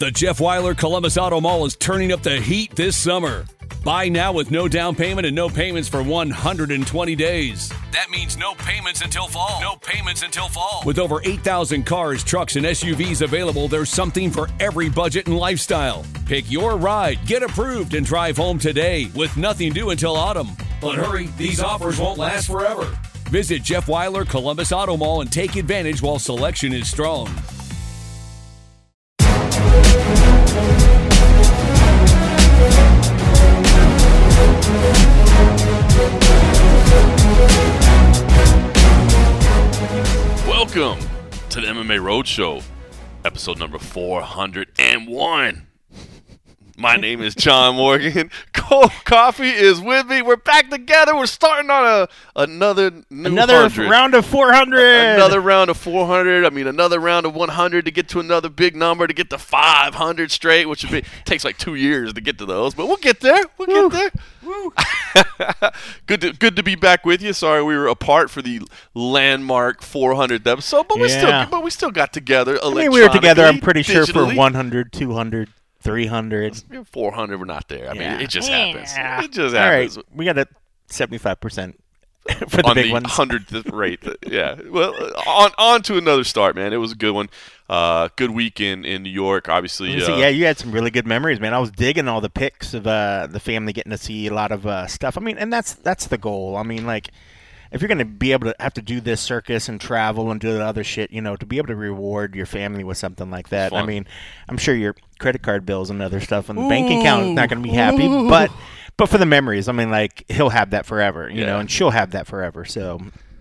The Jeff Weiler Columbus Auto Mall is turning up the heat this summer. Buy now with no down payment and no payments for 120 days. That means no payments until fall. No payments until fall. With over 8,000 cars, trucks, and SUVs available, there's something for every budget and lifestyle. Pick your ride, get approved, and drive home today with nothing due until autumn. But hurry, these offers won't last forever. Visit Jeff Weiler Columbus Auto Mall and take advantage while selection is strong. Welcome to the MMA Roadshow, episode number 401. My name is John Morgan. Cold Coffee is with me. We're back together. We're starting on another round of 400. Another round of 400. I mean, another round of 100 to get to another big number, to get to 500 straight, which takes like 2 years to get to those. But we'll get there. We'll get there. Woo. Good to be back with you. Sorry we were apart for the landmark 400th episode, but we still got together electronically. I mean, we were together, I'm pretty sure, digitally. for 100, 200, 300. 400, we're not there. I mean, it just happens. Yeah. It just happens. All right, we got a 75% for the on big the ones. 100th rate. Yeah. Well, on to another start, man. It was a good one. Good week in New York, obviously. Yeah, you had some really good memories, man. I was digging all the pics of the family getting to see a lot of stuff. I mean, and that's the goal. I mean, like, if you're going to be able to have to do this circus and travel and do the other shit, you know, to be able to reward your family with something like that. Fun. I mean, I'm sure your credit card bills and other stuff and the bank account is not going to be happy, but for the memories, I mean, like, he'll have that forever, you know, and she'll have that forever. So,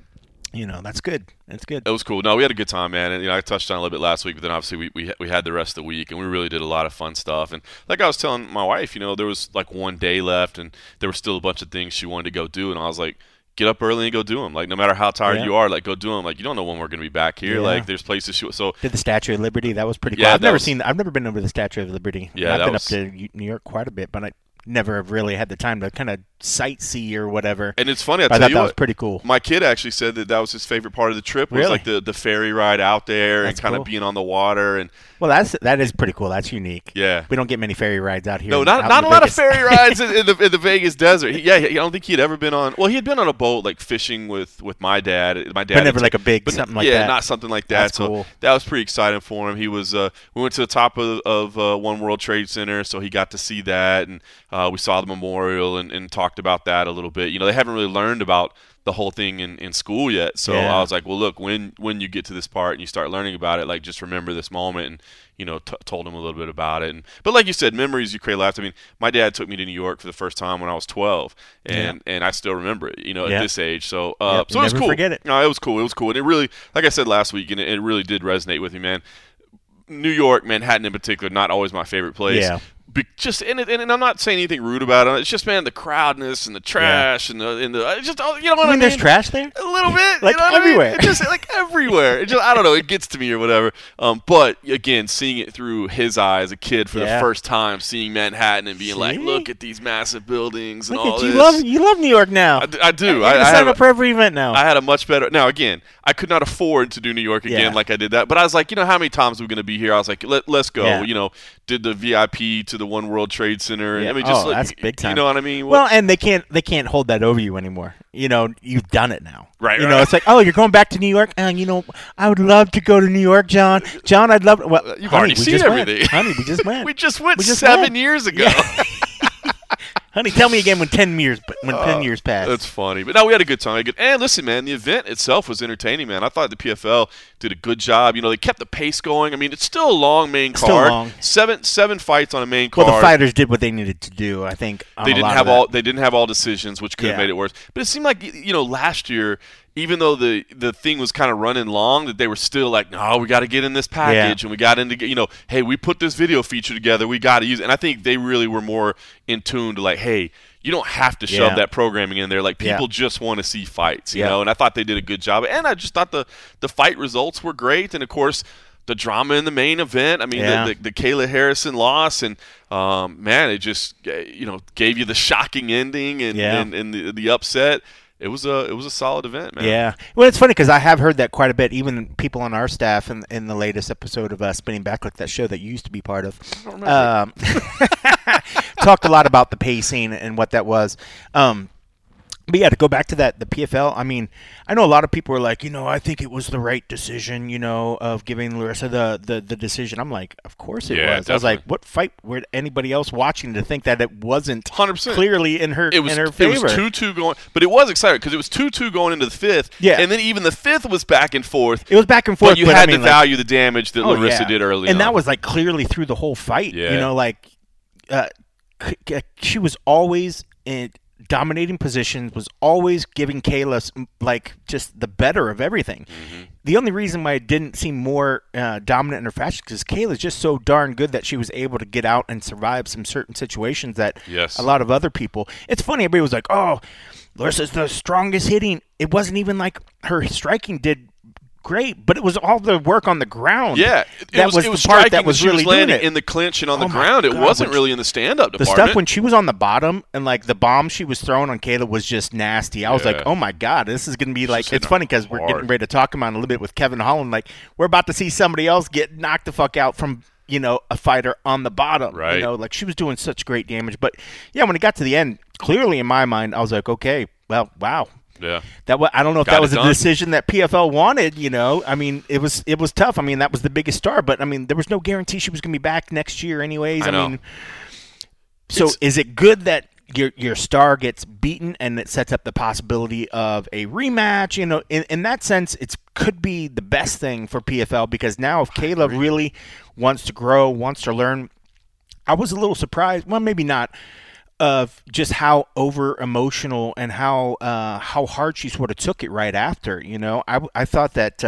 you know, that's good. That's good. It was cool. No, we had a good time, man. And, you know, I touched on it a little bit last week, but then obviously we had the rest of the week, and we really did a lot of fun stuff. And like I was telling my wife, you know, there was like one day left, and there was still a bunch of things she wanted to go do, and I was like, get up early and go do them. Like, no matter how tired you are, like, go do them. Like, you don't know when we're going to be back here. Like, there's places. So did the Statue of Liberty. That was pretty cool. Yeah, I've never been over the Statue of Liberty. Yeah, I've been up to New York quite a bit, but I never have really had the time to kind of sightsee or whatever. And it's funny, I thought tell you that what, was pretty cool. My kid actually said that was his favorite part of the trip was like the ferry ride out there. That's and kind cool. of being on the water. And well, that is pretty cool. That's unique. Yeah, we don't get many ferry rides out here. No, not a lot of ferry rides in the Vegas desert. I don't think he'd ever been on. Well, he had been on a boat like fishing with my dad. My dad, but never like a big something like that. Yeah, not something like that. That's so cool. That was pretty exciting for him. He was. We went to the top of One World Trade Center, so he got to see that, and we saw the memorial and talked about that a little bit. You know, they haven't really learned about the whole thing in school yet. So I was like, well, look, when you get to this part and you start learning about it, like, just remember this moment. And, you know, told him a little bit about it. But like you said, memories you create laughs. I mean, my dad took me to New York for the first time when I was 12, and I still remember it, you know, at this age. So so it was cool. Forget it. No, it was cool. It was cool. And it really, like I said last week, and it really did resonate with me, man. New York, Manhattan in particular, not always my favorite place. Yeah. And I'm not saying anything rude about it. It's just, man, the crowdness and the trash and the just, you know what I mean? There's trash there? A little bit, like, you know everywhere. I mean? It's just like everywhere. It just, I don't know. It gets to me or whatever. But again, seeing it through his eyes, a kid for the first time, seeing Manhattan and being like, look at these massive buildings and all this. You love New York now. I do. I sign up for every event now. I had a much better. Now again, I could not afford to do New York again like I did that. But I was like, you know, how many times are we going to be here? I was like, let's go. Yeah. You know, did the VIP to the One World Trade Center. Yeah. I mean, just that's big time. You know what I mean? Well, and they can't hold that over you anymore. You know, you've done it now. Right. You know, it's like, oh, you're going back to New York. You know, I would love to go to New York, John. John, I'd love. Well, you've already seen everything. Honey, we just went. we just went 7 years ago. Yeah. Honey, tell me again when 10 years passed. That's funny. But no, we had a good time. And listen, man, the event itself was entertaining, man. I thought the PFL did a good job. You know, they kept the pace going. I mean, it's still a long main card. Still long. Seven fights on a main card. Well, the fighters did what they needed to do, I think. They didn't have all decisions, which could have made it worse. But it seemed like, you know, last year, even though the thing was kind of running long, that they were still like, no, we got to get in this package, and we got into, you know, hey, we put this video feature together, we got to use it. And I think they really were more in tune to like, hey, you don't have to shove that programming in there. Like, people just want to see fights, you know. And I thought they did a good job. And I just thought the fight results were great. And, of course, the drama in the main event. I mean, the Kayla Harrison loss, and man, it just, you know, gave you the shocking ending and the upset. it was a solid event, man. Yeah. Well, it's funny because I have heard that quite a bit. Even people on our staff in the latest episode of Spinning Back, like that show that you used to be part of, I don't remember. talked a lot about the pacing and what that was. But yeah, to go back to the PFL, I mean, I know a lot of people are like, I think it was the right decision, of giving Larissa the decision. I'm like, of course it was. Definitely. I was like, what fight were anybody else watching to think that it wasn't 100%. clearly in her favor? It was 2-2 going, but it was exciting because it was 2-2 going into the fifth. Yeah. And then even the fifth was back and forth. It was back and forth. But you had to value the damage that Larissa did early and on. that was like clearly through the whole fight. Yeah. She was always in dominating positions, was always giving Kayla like just the better of everything. Mm-hmm. The only reason why it didn't seem more dominant in her fashion is because Kayla's just so darn good that she was able to get out and survive some certain situations that a lot of other people. It's funny, everybody was like, "Oh, Larissa's the strongest hitting." It wasn't even like her striking did great, but it was all the work on the ground. Yeah, it was the part that was really doing it in the clinch and on the ground. It wasn't really in the stand-up department. The stuff when she was on the bottom and like the bomb she was throwing on Kayla was just nasty. I was like, oh my god, this is going to be like. It's funny because we're getting ready to talk about it a little bit with Kevin Holland. Like we're about to see somebody else get knocked the fuck out from a fighter on the bottom. Right. Like she was doing such great damage. But yeah, when it got to the end, clearly in my mind, I was like, okay, well, wow. Yeah, I don't know if that was a decision that PFL wanted. I mean, it was tough. I mean, that was the biggest star, but I mean, there was no guarantee she was going to be back next year, anyways. I mean, so is it good that your star gets beaten and it sets up the possibility of a rematch? In that sense, it could be the best thing for PFL because now if Kayla really wants to grow, wants to learn, I was a little surprised. Well, maybe not. Of just how over emotional and how hard she sort of took it right after. I thought that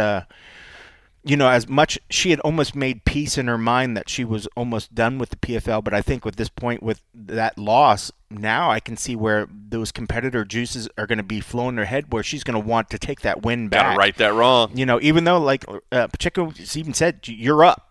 as much she had almost made peace in her mind that she was almost done with the PFL, but I think with this point with that loss, now I can see where those competitor juices are going to be flowing her head, where she's going to want to take that win back. Gotta right that wrong. Even though like Pacheco even said you're up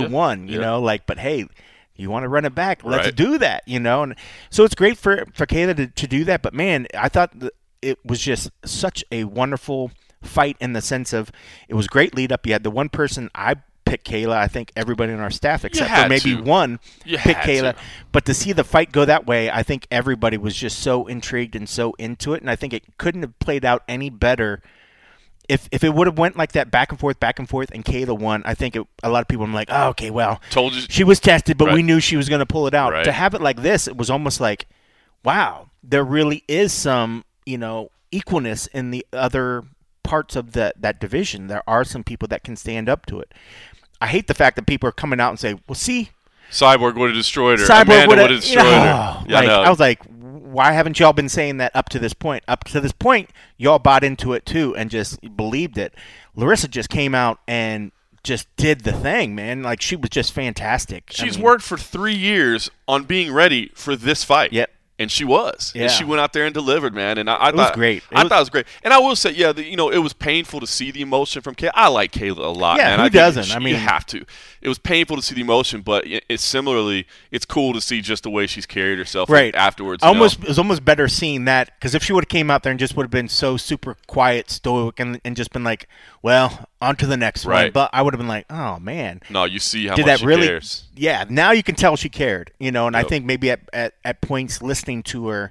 2-1. But hey. You want to run it back? Let's do that, And so it's great for Kayla to do that. But, man, I thought it was just such a wonderful fight in the sense of it was great lead up. You had the one person I picked Kayla. I think everybody in our staff, except for maybe one, picked Kayla. But to see the fight go that way, I think everybody was just so intrigued and so into it. And I think it couldn't have played out any better. If it would have went like that back and forth, and Kayla won, I think a lot of people were like, oh, okay, well, told you she was tested, but we knew she was going to pull it out. Right. To have it like this, it was almost like, wow, there really is some, equalness in the other parts of that division. There are some people that can stand up to it. I hate the fact that people are coming out and say, well, see, Cyborg would have destroyed her. Cyborg Amanda would have destroyed her. Yeah, I was like, why haven't y'all been saying that up to this point? Up to this point, y'all bought into it too and just believed it. Larissa just came out and just did the thing, man. Like, she was just fantastic. She's worked for 3 years on being ready for this fight. Yep. And she was. Yeah. And she went out there and delivered, man. And I thought it was great. I thought it was great. And I will say, it was painful to see the emotion from Kayla. I like Kayla a lot, man. Who doesn't? You have to. It was painful to see the emotion, but it's cool to see just the way she's carried herself afterwards. It was almost better seeing that, because if she would have came out there and just would have been so super quiet, stoic, and just been like, well, on to the next one. But I would have been like, oh, man. No, you see how much she cares. Yeah, now you can tell she cared, and I think maybe at points listening to her,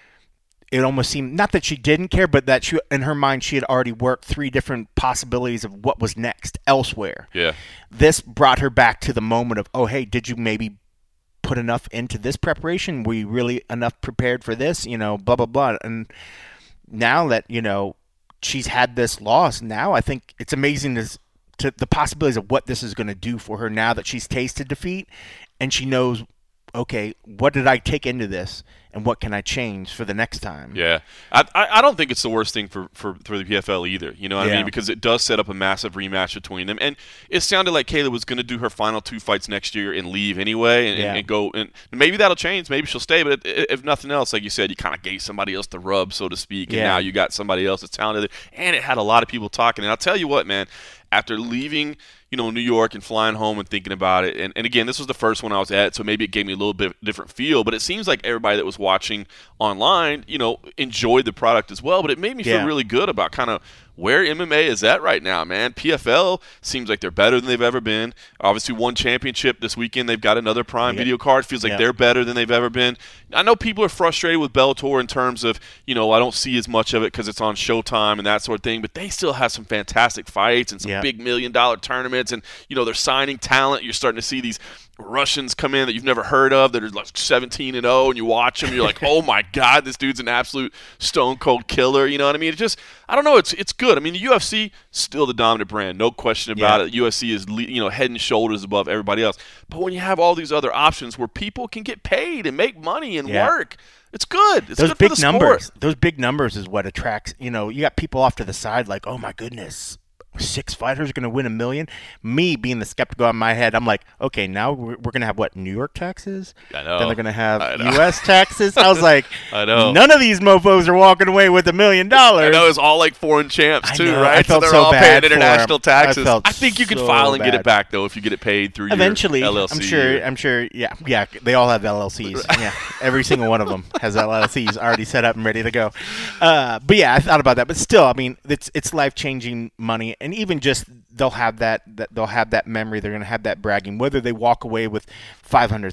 it almost seemed, not that she didn't care, but that she, in her mind, she had already worked 3 different possibilities of what was next elsewhere. Yeah. This brought her back to the moment of, oh, hey, did you maybe put enough into this preparation? Were you really enough prepared for this? Blah, blah, blah. And now that, she's had this loss, now I think it's amazing to the possibilities of what this is going to do for her now that she's tasted defeat and she knows, okay, what did I take into this, and what can I change for the next time? Yeah. I don't think it's the worst thing for the PFL either, you know what I mean? Because it does set up a massive rematch between them. And it sounded like Kayla was going to do her final 2 fights next year and leave anyway and go. And maybe that'll change. Maybe she'll stay. But if nothing else, like you said, you kind of gave somebody else the rub, so to speak. And now you got somebody else that's talented. And it had a lot of people talking. And I'll tell you what, man, after leaving, New York and flying home and thinking about it, and again, this was the first one I was at, so maybe it gave me a little bit different feel, but it seems like everybody that was watching online, enjoyed the product as well, but it made me feel really good about kind of where MMA is at right now, man. PFL seems like they're better than they've ever been. Obviously won championship this weekend. They've got another Prime Video card. Feels like they're better than they've ever been. I know people are frustrated with Bellator in terms of, I don't see as much of it because it's on Showtime and that sort of thing, but they still have some fantastic fights and some big $1 million tournaments, and, they're signing talent. You're starting to see these Russians come in that you've never heard of that are like 17-0, and you watch them, you're like, oh my God, this dude's an absolute stone cold killer. You know what I mean? I don't know. It's good. I mean, the UFC still the dominant brand, no question about it. UFC is head and shoulders above everybody else. But when you have all these other options where people can get paid and make money and work, it's good. It's those good big for the numbers. sport. Those big numbers is what attracts. You got people off to the side like, oh my goodness, 6 fighters are going to win $1 million. Me being the skeptical in my head, I'm like, okay, now we're going to have what, New York taxes? I know. Then they're going to have U.S. taxes. I was like, I know. None of these mofos are walking away with $1 million. I know, it's all like foreign champs too, right? I felt they're so all bad paying international taxes. I think you can file and get it back though if you get it paid through eventually. Your LLC. I'm sure. Yeah. They all have LLCs. Yeah, every single one of them has LLCs already set up and ready to go. But yeah, I thought about that. But still, I mean, it's life-changing money, and even just they'll have that memory. They're going to have that bragging, whether they walk away with $500,000,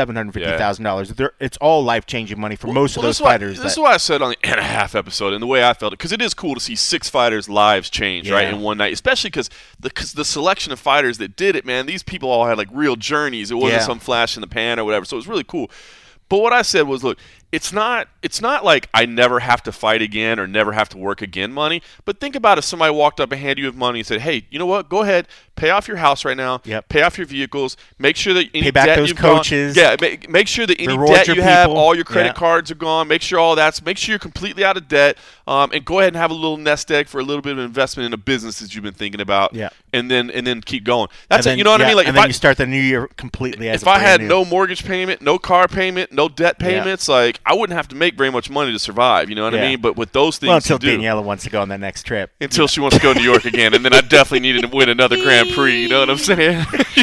$750,000. It's all life-changing money for most of those fighters. This is why I said on the and a half episode, and the way I felt it, because it is cool to see 6 fighters' lives change right in one night, especially because the selection of fighters that did it, man, these people all had like real journeys. It wasn't some flash in the pan or whatever. So it was really cool. But what I said was, look, it's not like I never have to fight again or never have to work again money. But think about if somebody walked up and handed you money and said, hey, you know what? Go ahead, pay off your house right now. Yep. Pay off your vehicles. Make sure that any pay back debt those you've coaches. make sure that any Reward debt your you have, people. all your credit cards are gone. Make sure make sure you're completely out of debt. And go ahead and have a little nest egg for a little bit of investment in a business that you've been thinking about. Yeah. And then keep going. That's it. You know what I mean? Like, and then you start the new year completely as if I had no mortgage payment, no car payment, no debt payments, like I wouldn't have to make very much money to survive. You know what I mean? But with those things, until Daniela wants to go on that next trip, until she wants to go to New York again, and then I definitely needed to win another Grand Prix. You know what I'm saying?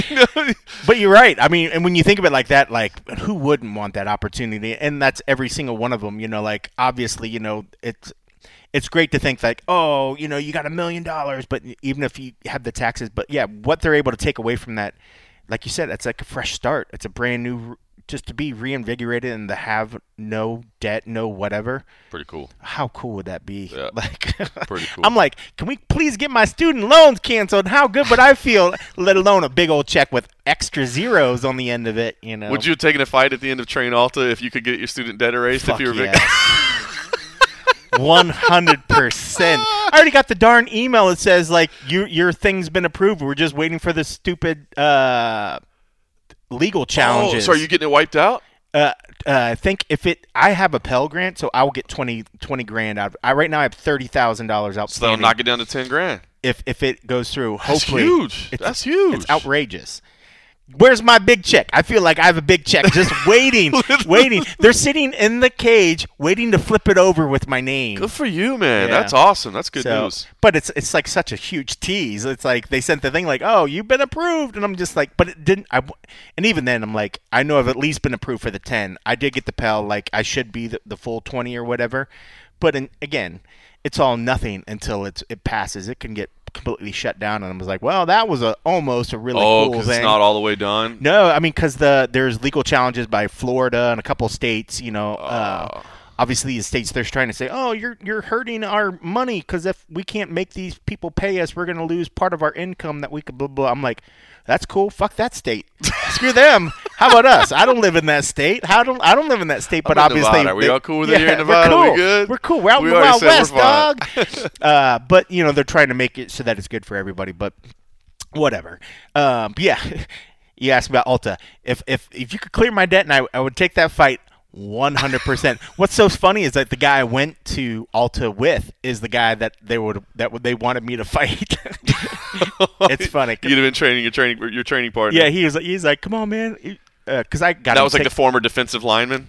But you're right. I mean, and when you think of it like that, like who wouldn't want that opportunity? And that's every single one of them. Like obviously, it's great to think like, oh, you got $1 million, but even if you have the taxes, but yeah, what they're able to take away from that, like you said, it's like a fresh start. It's a brand new, just to be reinvigorated and to have no debt, no whatever. Pretty cool. How cool would that be? Yeah, like, pretty cool. I'm like, can we please get my student loans canceled? How good would I feel? Let alone a big old check with extra zeros on the end of it. Would you have taken a fight at the end of Train Alta if you could get your student debt erased? Fuck if you were yes. 100%. I already got the darn email that says like your thing's been approved. We're just waiting for the stupid legal challenges. Oh, so are you getting it wiped out? I think I have a Pell Grant, so I will get 20 grand out. Right now I have $30,000 outstanding. So they'll knock it down to 10 grand. If it goes through, That's hopefully. huge. That's huge. It's outrageous. Where's my big check? I feel like I have a big check just waiting. They're sitting in the cage waiting to flip it over with my name. Good for you, man. Yeah. That's awesome. That's good news. But it's like such a huge tease. It's like they sent the thing like, oh, you've been approved. And I'm just like, but it didn't. And even then, I'm like, I know I've at least been approved for the 10. I did get the Pell. Like, I should be the full 20 or whatever. But again, it's all nothing until it passes. It can get completely shut down, and I was like, well, that was almost a really cool thing. Oh, because it's not all the way done? No, I mean, because there's legal challenges by Florida and a couple states, obviously the states they're trying to say, oh, you're hurting our money because if we can't make these people pay us, we're going to lose part of our income that we could blah, blah. I'm like, that's cool. Fuck that state. Screw them. How about us? I don't live in that state. I don't live in that state, but obviously. Nevada. Are we all cool with it here in Nevada? We're cool. We good? We're cool. We're out in the Wild West, dog. But, they're trying to make it so that it's good for everybody, but whatever. Yeah, you asked about Alta. If you could clear my debt, and I would take that fight 100%. What's so funny is that the guy I went to Alta with is the guy that they wanted me to fight. It's funny. You'd have been training your training partner. Yeah, he's like, come on, man, because I got. That was like the former defensive lineman.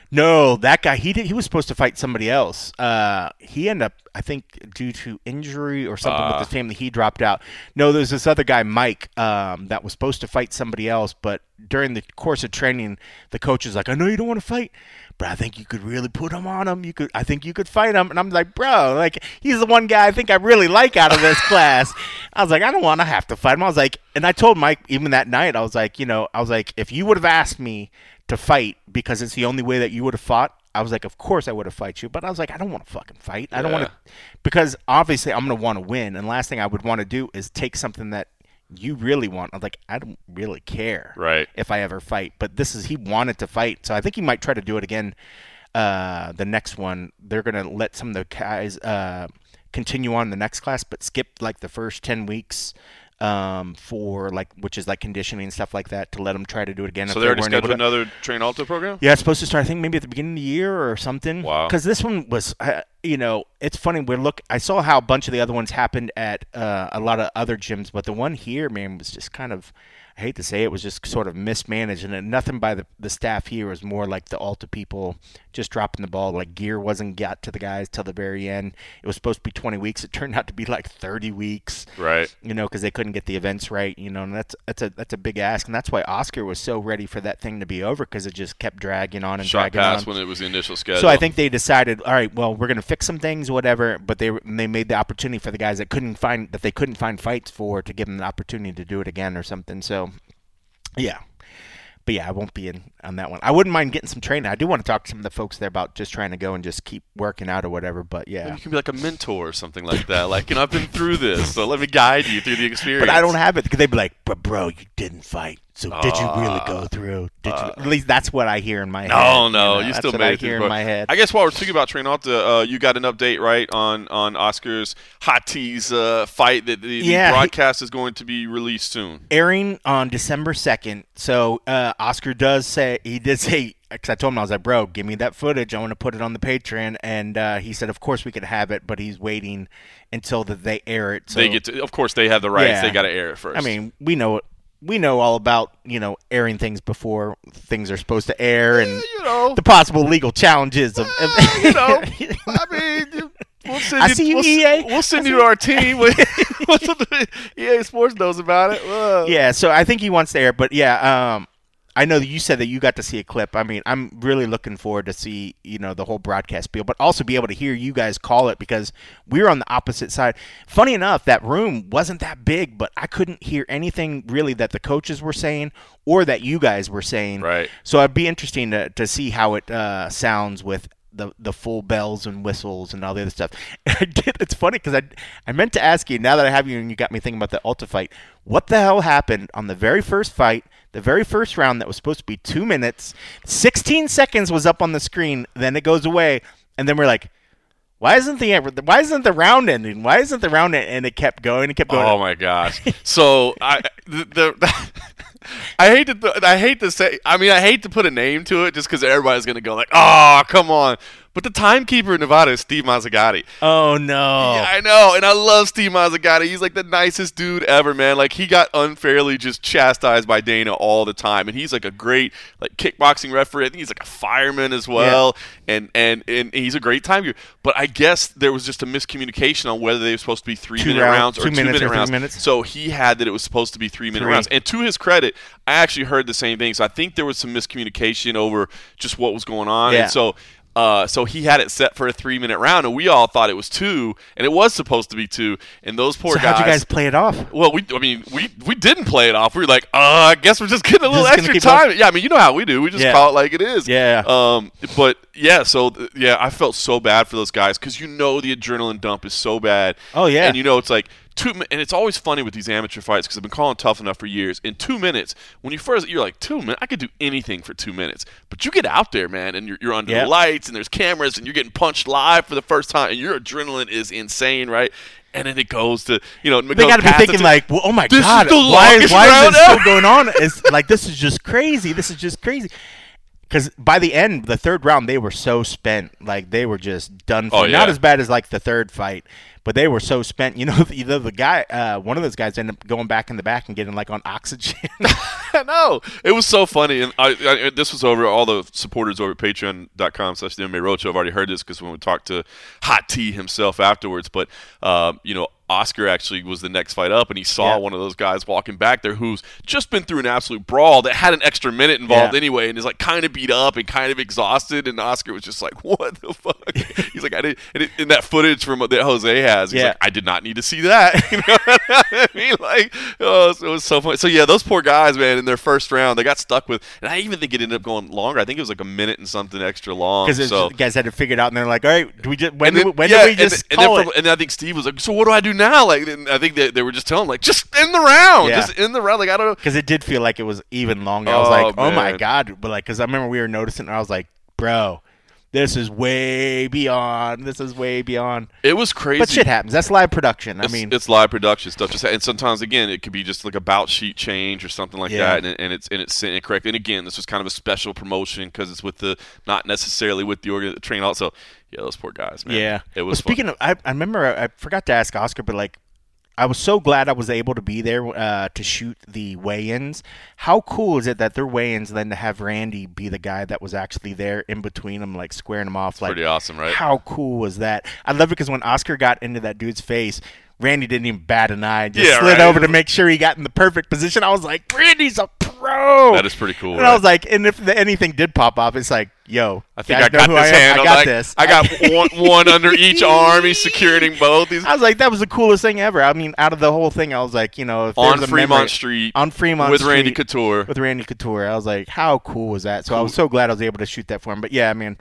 No, that guy, he was supposed to fight somebody else. He ended up, I think, due to injury or something with his family, he dropped out. No, there's this other guy, Mike, that was supposed to fight somebody else, but during the course of training, the coach is like, I know you don't want to fight, but I think you could really put him on him. I think you could fight him. And I'm like, bro, like, he's the one guy I think I really like out of this class. I was like, I don't want to have to fight him. I was like, and I told Mike even that night, I was like, if you would have asked me to fight because it's the only way that you would have fought, I was like, of course I would have fight you. But I was like, I don't want to fucking fight. I don't want to, because obviously I'm going to want to win. And last thing I would want to do is take something that you really want. I'm like, I don't really care if I ever fight. But he wanted to fight. So I think he might try to do it again. The next one, they're going to let some of the guys continue on the next class, but skip like the first 10 weeks. For like, which is like conditioning and stuff like that, to let them try to do it again. So they already scheduled another Train Alto program? Yeah, it's supposed to start, I think, maybe at the beginning of the year or something. Wow. Because this one was, it's funny. I saw how a bunch of the other ones happened at a lot of other gyms, but the one here, man, was just kind of, I hate to say it, was just sort of mismanaged, and nothing by the staff here. Was more like the Alta people just dropping the ball. Like, gear wasn't got to the guys till the very end. It was supposed to be 20 weeks. It turned out to be like 30 weeks. Right. Because they couldn't get the events right. And that's a big ask, and that's why Oscar was so ready for that thing to be over, because it just kept dragging on and dragging on. Shot past when it was the initial schedule. So I think they decided, all right, well, we're going to fix some things, whatever. But they made the opportunity for the guys that they couldn't find fights for, to give them the opportunity to do it again or something. So. Yeah. But yeah, I won't be in on that one. I wouldn't mind getting some training. I do want to talk to some of the folks there about just trying to go and just keep working out or whatever. But yeah. Maybe you can be like a mentor or something like that. Like, I've been through this, so let me guide you through the experience. But I don't have it, because they'd be like, but bro, you didn't fight. So did you really go through? At least that's what I hear in my head. No, you still made it. Hear in my head. I guess while we're speaking about Train Alta, you got an update, right, on Oscar's Hot Tees fight that the broadcast is going to be released soon. Airing on December 2nd. So Oscar did say, because I told him, I was like, bro, give me that footage. I want to put it on the Patreon. And he said, of course we could have it, but he's waiting until they air it. So, of course, they have the rights. Yeah. They got to air it first. I mean, we know all about, airing things before things are supposed to air, and the possible legal challenges of I mean, we'll send you to our team. EA Sports knows about it. Whoa. Yeah, so I think he wants to air, but yeah, I know that you said that you got to see a clip. I mean, I'm really looking forward to see, the whole broadcast deal, but also be able to hear you guys call it, because we were on the opposite side. Funny enough, that room wasn't that big, but I couldn't hear anything really that the coaches were saying or that you guys were saying. Right. So it'd be interesting to see how it sounds with the full bells and whistles and all the other stuff. It's funny, because I meant to ask you, now that I have you and you got me thinking about the Alta fight, what the hell happened on the very first fight, the very first round that was supposed to be 2 minutes, 16 seconds was up on the screen, then it goes away, and then we're like, why isn't the round ending? Why isn't the round ending? And it kept going. Oh my gosh! So I hate to say. I mean, I hate to put a name to it, just because everybody's gonna go like, "Oh, come on." But the timekeeper in Nevada is Steve Mazzagatti. Oh, no. Yeah, I know, and I love Steve Mazzagatti. He's like the nicest dude ever, man. Like, he got unfairly just chastised by Dana all the time, and he's like a great kickboxing referee. I think he's like a fireman as well, and he's a great timekeeper. But I guess there was just a miscommunication on whether they were supposed to be 3-minute rounds or 2-minute rounds. 3 minutes. So he had that it was supposed to be 3-minute rounds. And to his credit, I actually heard the same thing. So I think there was some miscommunication over just what was going on. Yeah. And so he had it set for a 3-minute round, and we all thought it was 2, and it was supposed to be 2. And those poor guys. So how'd you guys play it off? Well, we didn't play it off. We were like, I guess we're just getting a little extra time. Yeah, I mean, you know how we do. We just call it like it is. Yeah. But yeah, I felt so bad for those guys, because the adrenaline dump is so bad. Oh yeah. And it's like. And it's always funny with these amateur fights, because I've been calling Tough Enough for years. In 2 minutes, when you're like, 2 minutes, I could do anything for 2 minutes. But you get out there, man, and you're under the lights, and there's cameras, and you're getting punched live for the first time, and your adrenaline is insane, right? And then it goes to, they got to be thinking like, well, oh my God, why is this still going on? It's like, this is just crazy. This is just crazy. Because by the end, the third round, they were so spent. Like, they were just done for. Not as bad as, like, the third fight, but they were so spent. You know, the guy, one of those guys ended up going back in the back and getting, like, on oxygen. I know. It was so funny. And this was over, all the supporters over at patreon.com/the MMA Roadshow have already heard this because when we talked to Hot T himself afterwards. But, you know, Oscar actually was the next fight up, and he saw one of those guys walking back there who's just been through an absolute brawl that had an extra minute involved anyway, and is like kind of beat up and kind of exhausted. And Oscar was just like, "What the fuck?" He's like, "I didn't." And in that footage from that Jose has, he's like, "I did not need to see that." You know what I mean? Like, oh, it was so funny. So yeah, those poor guys, man, in their first round, they got stuck with, and I even think it ended up going longer. I think it was like a minute and something extra long. Because so guys had to figure it out, and they're like, "All right, do we just when do we just call it?" And I think Steve was like, "So what do I do now?" Like. I think they were just telling him, like, just end the round. Yeah. Just end the round. Like, I don't know. Because it did feel like it was even longer. I was like, oh, my God. But, like, because I remember we were noticing, and I was like, bro, this is way beyond. This is way beyond. It was crazy. But shit happens. That's live production. It's live production stuff. And sometimes, again, it could be just like a bout sheet change or something like that, and it's sent incorrect. And, again, this was kind of a special promotion because it's with not necessarily with the train also. Yeah, those poor guys, man. Yeah. It was speaking of, I remember I forgot to ask Oscar, but, like, I was so glad I was able to be there to shoot the weigh-ins. How cool is it that their weigh-ins then to have Randy be the guy that was actually there in between them, like squaring them off? Like, pretty awesome, right? How cool was that? I love it because when Oscar got into that dude's face, Randy didn't even bat an eye. Just slid over to make sure he got in the perfect position. I was like, Randy's a pro. That is pretty cool. And I was like, and if anything did pop off, it's like, yo, I think I got this hand. I got this. I got one under each arm. He's securing both. I was like, that was the coolest thing ever. I mean, out of the whole thing, I was like, you know, if on Fremont Street with Randy Couture. With Randy Couture. I was like, how cool was that? So I was so glad I was able to shoot that for him. But yeah, I mean,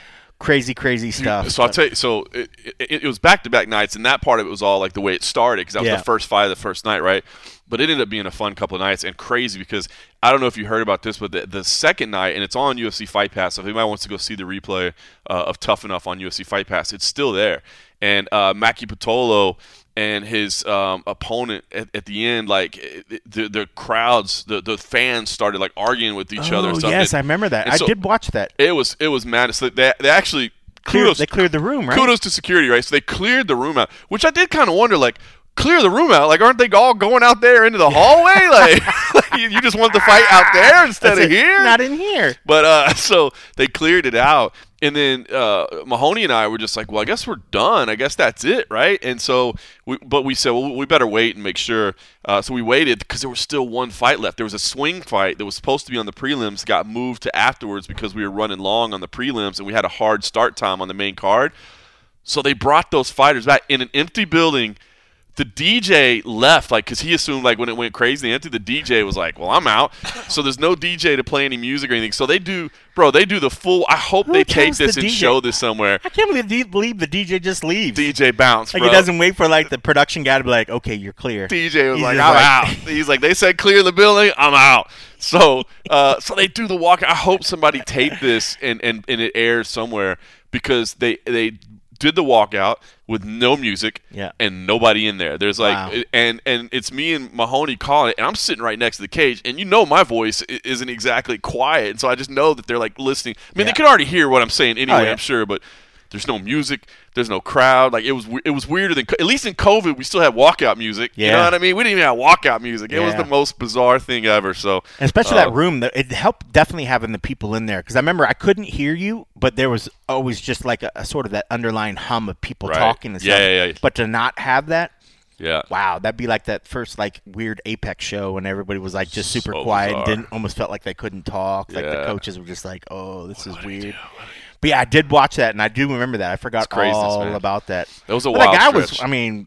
crazy stuff. So I'll tell you. So it was back-to-back nights, and that part of it was all like the way it started because that was the first fight of the first night, right? But it ended up being a fun couple of nights and crazy because I don't know if you heard about this, but the second night, and it's on UFC Fight Pass. So if anybody wants to go see the replay of Tough Enough on UFC Fight Pass, it's still there. And Maki Pitolo and his opponent at the end, like the crowds, the fans started like arguing with each other. Oh yes, I remember that. I did watch that. It was madness. They actually they cleared the room, right? Kudos to security, right? So they cleared the room out, which I did kind of wonder, like, clear the room out? Like, aren't they all going out there into the hallway? Like, you just want the fight out there instead of here? Not in here. But so they cleared it out. And then Mahoney and I were just like, well, I guess we're done. I guess that's it, right? And so, we said, well, we better wait and make sure. So we waited because there was still one fight left. There was a swing fight that was supposed to be on the prelims, got moved to afterwards because we were running long on the prelims and we had a hard start time on the main card. So they brought those fighters back in an empty building. The DJ left, like, because he assumed, like, when it went crazy, the DJ was like, well, I'm out. So there's no DJ to play any music or anything. So they do the full, I hope they tape this and show this somewhere. I can't believe the DJ just leaves. DJ bounced, like, bro. He doesn't wait for, like, the production guy to be like, okay, you're clear. DJ was like, I'm out. He's like, they said clear the building, I'm out. So so they do the walk. I hope somebody taped this and it airs somewhere because they did the walkout with no music and nobody in there. There's like and it's me and Mahoney calling it, and I'm sitting right next to the cage, and you know my voice isn't exactly quiet, and so I just know that they're like listening. I mean, they could already hear what I'm saying anyway, I'm sure, but there's no music, there's no crowd. Like, it was weirder than, at least in COVID, we still had walkout music. You know what I mean? We didn't even have walkout music. It was the most bizarre thing ever. So, and especially that room, it helped definitely having the people in there, because I remember I couldn't hear you, but there was always just like a sort of that underlying hum of people talking and stuff. Yeah. But to not have that. Yeah. Wow, that'd be like that first like weird Apex show when everybody was like just super quiet and didn't almost felt like they couldn't talk. Like the coaches were just like, "Oh, this is weird." But yeah, I did watch that, and I do remember that. I forgot all about that. It was a wild guy stretch. I mean,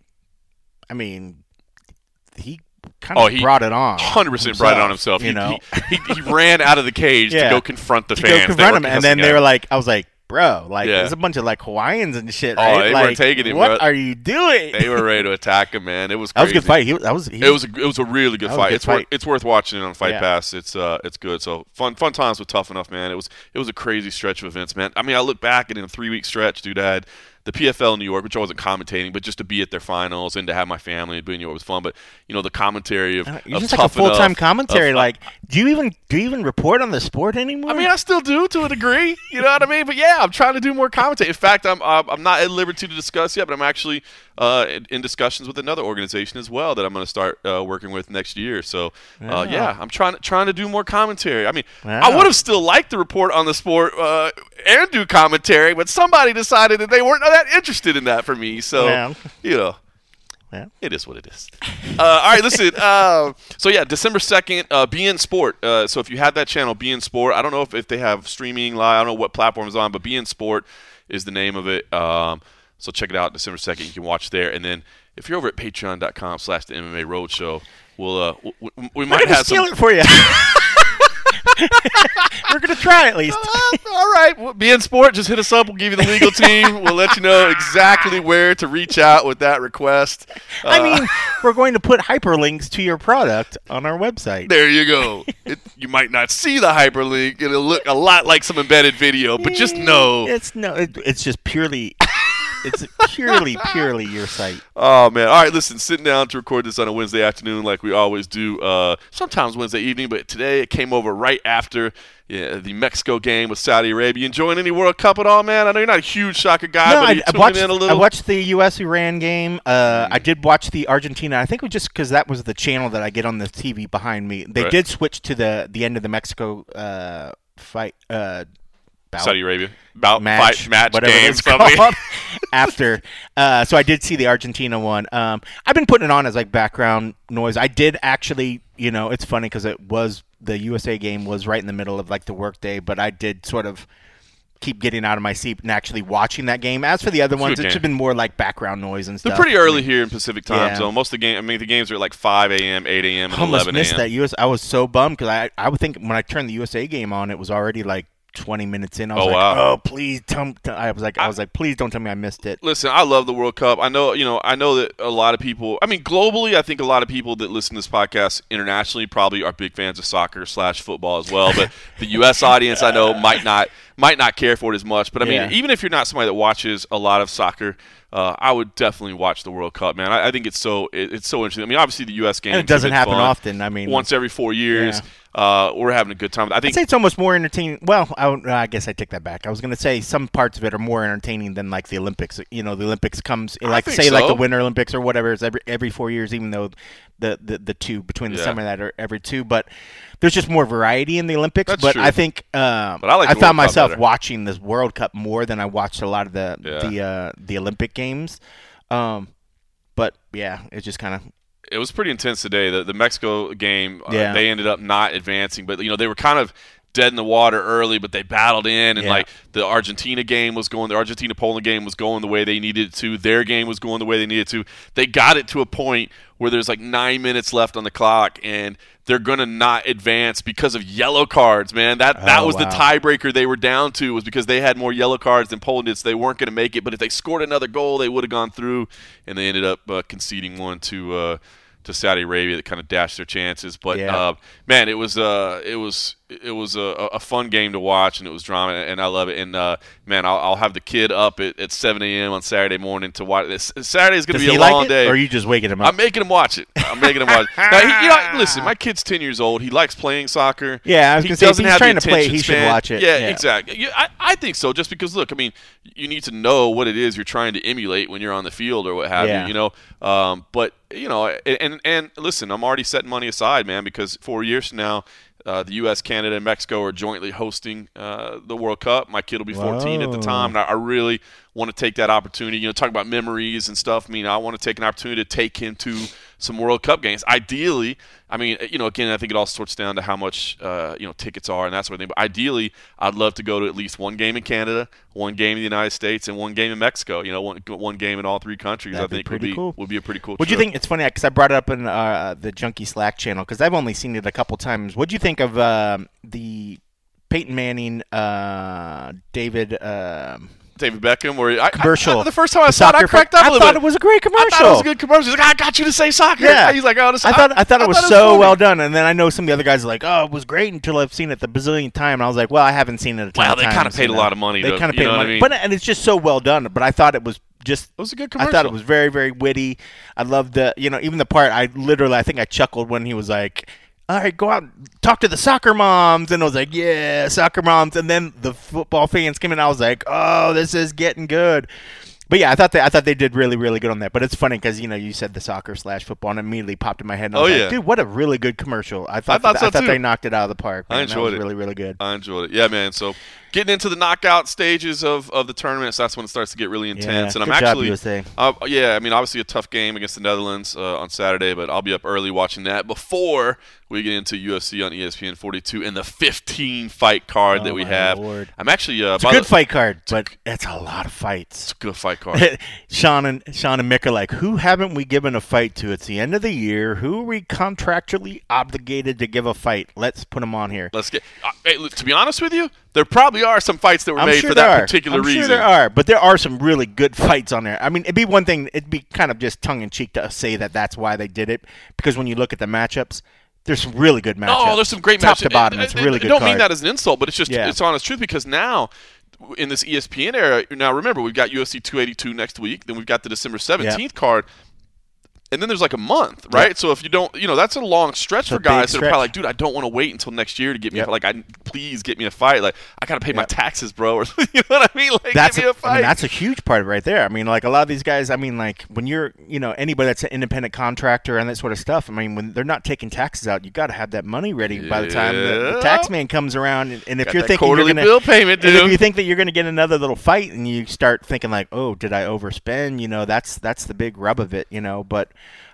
he kind of brought it on. 100% brought it on himself. You know, he ran out of the cage to go confront the fans. Go confront him, and then they were like, I was like, bro, like there's a bunch of like Hawaiians and shit. Right? They weren't taking him. What are you doing? They were ready to attack him, man. It was crazy. That was a good fight. It was a really good fight. It's worth watching it on Fight Pass. It's good. So fun times with Tough Enough, man. It was a crazy stretch of events, man. I mean, I look back and in a 3-week stretch, dude, I had the PFL in New York, which I wasn't commentating, but just to be at their finals and to have my family and be in New York was fun. But the commentary of you're just like a full-time commentary. Do you even report on the sport anymore? I mean, I still do to a degree. You know what I mean? But yeah, I'm trying to do more commentary. In fact, I'm not at liberty to discuss yet, but I'm actually in discussions with another organization as well that I'm going to start working with next year. So yeah, I'm trying to do more commentary. I mean, I would have still liked to report on the sport and do commentary, but somebody decided that they weren't that interested in that for me. So Yeah. It is what it is. All right, listen. So, yeah, December 2nd, beIN Sport. So if you have that channel, beIN Sport, I don't know if they have streaming live. I don't know what platform it's on, but beIN Sport is the name of it. So check it out December 2nd. You can watch there. And then if you're over at patreon.com/the MMA Roadshow, we might have steal it for you. We're going to try at least. All right. beIN Sport, just hit us up. We'll give you the legal team. We'll let you know exactly where to reach out with that request. I mean, we're going to put hyperlinks to your product on our website. There you go. You might not see the hyperlink. It'll look a lot like some embedded video, but just know. It's just purely... It's purely your site. Oh, man. All right, listen, sitting down to record this on a Wednesday afternoon like we always do, sometimes Wednesday evening, but today it came over right after the Mexico game with Saudi Arabia. You enjoying any World Cup at all, man? I know you're not a huge soccer guy, but you're tuning in a little. I watched the U.S.-Iran game. I did watch the Argentina. I think it was just because that was the channel that I get on the TV behind me. They did switch to the end of the Mexico fight. Saudi Arabia. Match, whatever game, it's called. After. So I did see the Argentina one. I've been putting it on as like background noise. I did actually, it's funny because the USA game was right in the middle of like the workday, but I did sort of keep getting out of my seat and actually watching that game. As for the other ones, it's been more like background noise and stuff. They're pretty early here in Pacific time zone. Most of the games are at like 5 a.m., 8 a.m., and 11 a.m. I almost missed that. I was so bummed because I would think when I turned the USA game on, it was already like 20 minutes in. I was oh, please I was like, please don't tell me I missed it. Listen, I love the World Cup. I know that a lot of people, globally, I think a lot of people that listen to this podcast internationally probably are big fans of soccer / football as well. But the U.S. audience, I know, might not care for it as much. But even if you're not somebody that watches a lot of soccer, I would definitely watch the World Cup, man. I think it's so interesting. Obviously the U.S. game, and it doesn't happen often. Once every 4 years. We're having a good time. I'd say it's almost more entertaining. Well, I guess I take that back. I was going to say some parts of it are more entertaining than like the Olympics. The Olympics comes like the Winter Olympics or whatever is every 4 years, even though the two between the summer that are every two. But there's just more variety in the Olympics. That's true. I think I found myself watching this World Cup more than I watched a lot of the Olympic games. But yeah, it's just kind of. It was pretty intense today. The Mexico game, they ended up not advancing, but they were kind of dead in the water early, but they battled in, and like the Argentina game was going, the Argentina-Poland game was going the way they needed it to. Their game was going the way they needed to. They got it to a point where there's like 9 minutes left on the clock, and they're going to not advance because of yellow cards, man. That was the tiebreaker they were down to, was because they had more yellow cards than Poland did, so they weren't going to make it. But if they scored another goal, they would have gone through, and they ended up conceding one to Saudi Arabia that kind of dashed their chances. But man, it was a fun game to watch, and it was drama, and I love it. And man, I'll have the kid up at 7 a.m. on Saturday morning to watch this. Saturday is going to be a long day. Or are you just waking him up? I'm making him watch it. Now, listen, my kid's 10 years old. He likes playing soccer. Yeah, I was going to say, if he's trying to play, he should watch it. Yeah, exactly. I think so, just because, look, you need to know what it is you're trying to emulate when you're on the field or what have you, But, and listen, I'm already setting money aside, man, because 4 years from now, the U.S., Canada, and Mexico are jointly hosting the World Cup. My kid will be 14 at the time, and I really want to take that opportunity. Talk about memories and stuff. I want to take an opportunity to take him to some World Cup games. Ideally, again, I think it all sorts down to how much, tickets are and that sort of thing. But ideally, I'd love to go to at least one game in Canada, one game in the United States, and one game in Mexico. One game in all three countries. That'd I think would be a pretty cool trip. What do you think? It's funny because I brought it up in the Junkie Slack channel because I've only seen it a couple times. What do you think of the Peyton Manning, David? David Beckham, where commercial. The first time I saw it, I cracked up a little bit. I thought it was a great commercial. I thought it was a good commercial. He's like, I got you to say soccer. Yeah. He's like, oh, this, I thought it was so well done. And then I know some of the other guys are like, oh, it was great until I've seen it the bazillion time. And I was like, well, I haven't seen it a ton of times. Well, they kind of paid a lot of money. They kind of paid money. I mean? But and it's just so well done. But I thought it was just. It was a good commercial. I thought it was very, very witty. I loved the, even the part. I think I chuckled when he was like, all right, go out and talk to the soccer moms. And I was like, yeah, soccer moms. And then the football fans came in. I was like, oh, this is getting good. But yeah, I thought they did really, really good on that. But it's funny because you said the soccer/football, and it immediately popped in my head. And I was like, dude, what a really good commercial! I thought they knocked it out of the park. Man. I enjoyed it. Really, really good. I enjoyed it. Yeah, man. So getting into the knockout stages of the tournaments, that's when it starts to get really intense. Yeah, and I'm actually, USA. I mean, obviously a tough game against the Netherlands on Saturday, but I'll be up early watching that before we get into UFC on ESPN 42 and the 15 fight card that we have. Lord. I'm actually it's a good fight card, but it's a lot of fights. It's a good fight card. Sean and Mick are like, who haven't we given a fight to? It's the end of the year. Who are we contractually obligated to give a fight? Let's put them on here. Let's get. To be honest with you, there probably are some fights that were made for that particular reason. I'm sure there are, but there are some really good fights on there. I mean, it'd be one thing. It'd be kind of just tongue in cheek to say that that's why they did it, because when you look at the matchups. There's some really good matchups. Oh, there's some great matchups. Top to bottom, it's really good. I don't mean that as an insult, but it's just it's honest truth because now in this ESPN era, now remember we've got UFC 282 next week, then we've got the December 17th card. And then there's like a month, right? Yep. So if you don't, that's a long stretch for guys that are probably like, dude, I don't want to wait until next year to get me please get me a fight. Like, I got to pay my taxes, bro. Or, you know what I mean? Like, get me a fight. I mean, that's a huge part right there. I mean, like a lot of these guys, I mean, like when you're, anybody that's an independent contractor and that sort of stuff, I mean, when they're not taking taxes out, you got to have that money ready by the time the tax man comes around. And if you're thinking quarterly bill payment, dude. If you think that you're going to get another little fight and you start thinking like, oh, did I overspend? That's the big rub of it, but.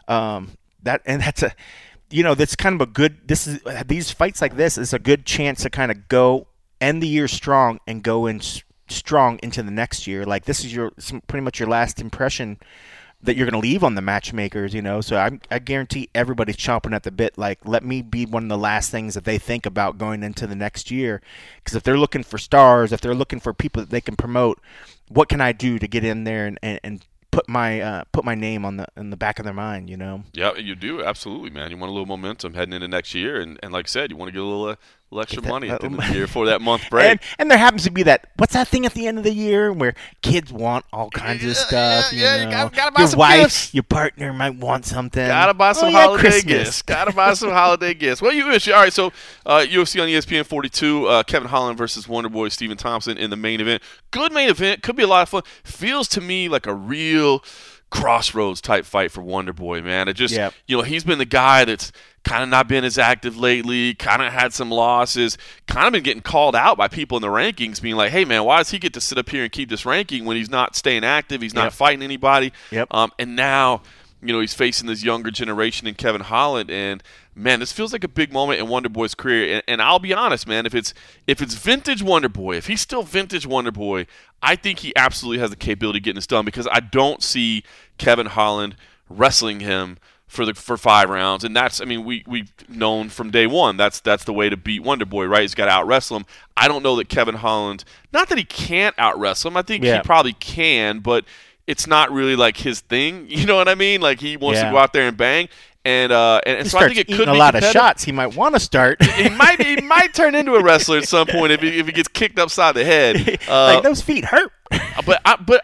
That's kind of a good. These fights like this is a good chance to kind of go end the year strong and go in strong into the next year. Like this is pretty much your last impression that you're going to leave on the matchmakers. So I guarantee everybody's chomping at the bit. Like let me be one of the last things that they think about going into the next year. Because if they're looking for stars, if they're looking for people that they can promote, what can I do to get in there and put my name in the back of their mind, Yeah, you do absolutely, man. You want a little momentum heading into next year, and like I said, you want to get a little extra money at the end of the year for that month break. And there happens to be what's that thing at the end of the year where kids want all kinds of stuff. You gotta buy your some wife, gifts. Your partner might want something. Gotta buy some holiday Christmas. gifts. Gotta buy some holiday gifts. Well, you wish. All right, so UFC on ESPN 42, Kevin Holland versus Wonderboy Stephen Thompson in the main event. Good main event. Could be a lot of fun. Feels to me like a real crossroads type fight for Wonderboy, man. It just, he's been the guy that's kind of not been as active lately, kind of had some losses, kind of been getting called out by people in the rankings, being like, hey, man, why does he get to sit up here and keep this ranking when he's not staying active, he's not fighting anybody? And now, he's facing this younger generation in Kevin Holland, and man, this feels like a big moment in Wonderboy's career. And I'll be honest, man, if it's vintage Wonderboy, if he's still vintage Wonderboy, I think he absolutely has the capability of getting this done because I don't see Kevin Holland wrestling him for 5 rounds. And that's, I mean, we've known from day one that's the way to beat Wonderboy, right? He's got to out-wrestle him. I don't know that Kevin Holland, not that he can't out-wrestle him, I think he probably can, but it's not really like his thing. You know what I mean? Like he wants to go out there and bang. And so I think it could be a lot of shots. He might want to start. He might turn into a wrestler at some point if he gets kicked upside the head. Like those feet hurt. But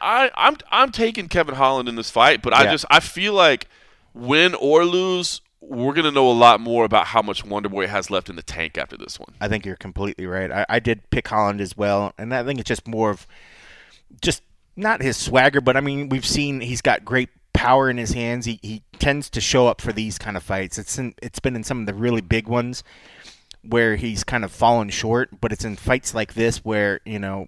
I'm taking Kevin Holland in this fight. But I feel like win or lose, we're gonna know a lot more about how much Wonderboy has left in the tank after this one. I think you're completely right. I did pick Holland as well, and I think it's just more of just not his swagger, but I mean we've seen he's got great power in his hands. He tends to show up for these kind of fights. It's been in some of the really big ones where he's kind of fallen short, but it's in fights like this where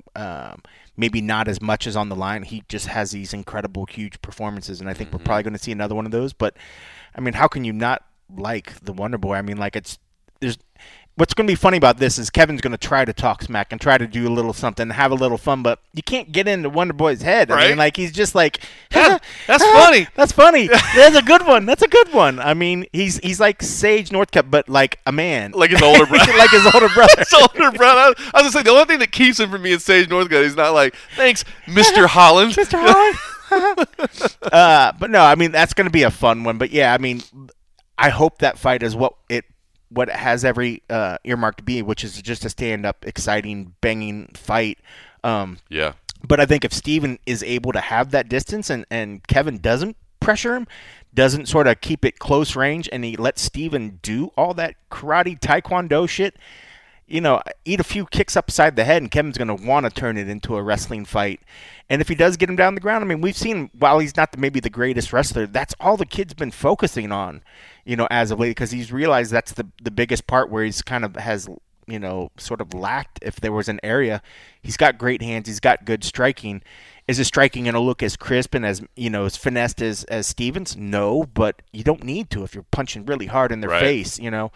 maybe not as much as on the line. He just has these incredible, huge performances, and I think we're probably going to see another one of those. But I mean, how can you not like the Wonderboy? I mean, like what's going to be funny about this is Kevin's going to try to talk smack and try to do a little something, have a little fun, but you can't get into Wonder Boy's head. Right? I mean, like, he's just like, that's funny. That's funny. That's a good one. That's a good one. I mean, he's like Sage Northcutt, but like a man. Like his older brother. Like his older brother. His older brother. I was going to say, the only thing that keeps him from being Sage Northcutt, he's not like, thanks, Mr. Holland. Mr. Holland. But no, I mean, that's going to be a fun one. But yeah, I mean, I hope that fight is what it has every earmark to be, which is just a stand-up, exciting, banging fight. Yeah. But I think if Steven is able to have that distance and Kevin doesn't pressure him, doesn't sort of keep it close range, and he lets Steven do all that karate, taekwondo shit, eat a few kicks upside the head, and Kevin's going to want to turn it into a wrestling fight. And if he does get him down the ground, I mean, we've seen, while he's not maybe the greatest wrestler, that's all the kid's been focusing on, as of late, because he's realized that's the biggest part where he's kind of has, sort of lacked. If there was an area, he's got great hands, he's got good striking. Is his striking going to look as crisp and as, as finessed as Stevens? No, but you don't need to if you're punching really hard in their face,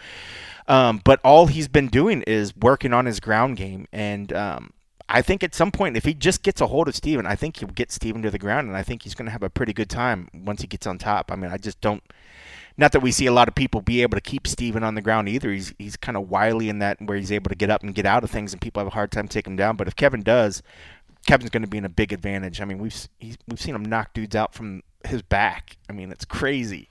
But all he's been doing is working on his ground game. And I think at some point, if he just gets a hold of Steven, I think he'll get Steven to the ground, and I think he's going to have a pretty good time once he gets on top. I mean, I just don't – not that we see a lot of people be able to keep Steven on the ground either. He's kind of wily in that where he's able to get up and get out of things, and people have a hard time taking him down. But if Kevin does, Kevin's going to be in a big advantage. I mean, we've seen him knock dudes out from his back. I mean, it's crazy.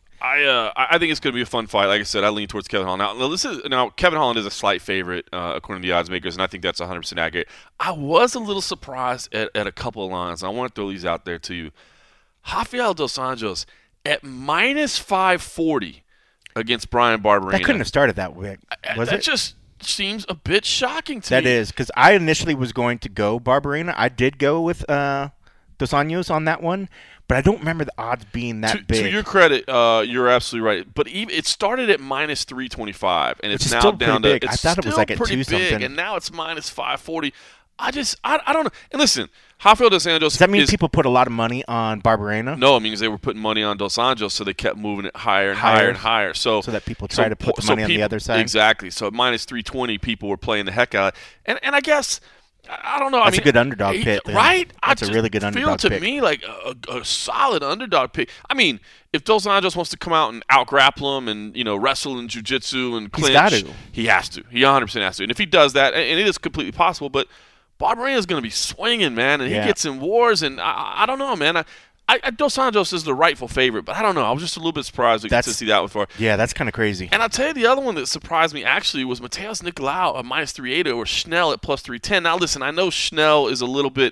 I think it's going to be a fun fight. Like I said, I lean towards Kevin Holland. Now Kevin Holland is a slight favorite according to the odds makers, and I think that's 100% accurate. I was a little surprised at a couple of lines. I want to throw these out there to you. Rafael Dos Anjos at minus 540 against Brian Barberena. That couldn't have started that way, was it? That just seems a bit shocking to me. That is, because I initially was going to go Barberena. I did go with Dos Anjos on that one. But I don't remember the odds being that big. To your credit, you're absolutely right. But it started at minus 325, and it's now down to. I thought it was like at 2 something, and now it's minus 540. I don't know. And listen, Rafael Dos Anjos. Does that mean people put a lot of money on Barberena? No, it means they were putting money on Dos Anjos, so they kept moving it higher and higher and higher. So that people try to put the money on the other side. Exactly. So at minus 320, people were playing the heck out. And I guess. I don't know. That's a good underdog pick, right? That's a really good underdog pick. Feel to me like a solid underdog pick. I mean, if Dos Anjos wants to come out and out-grapple him and wrestle in jiu-jitsu and clinch, he's got to. He has to. He 100% has to. And if he does that, and it is completely possible, but Barberena is going to be swinging, man, and he gets in wars, and I don't know, man. Dos Anjos is the rightful favorite, but I don't know. I was just a little bit surprised to see that one for. Yeah, that's kind of crazy. And I'll tell you the other one that surprised me actually was Mateus Nicolau at minus 380 or Schnell at plus 310. Now, listen, I know Schnell is a little bit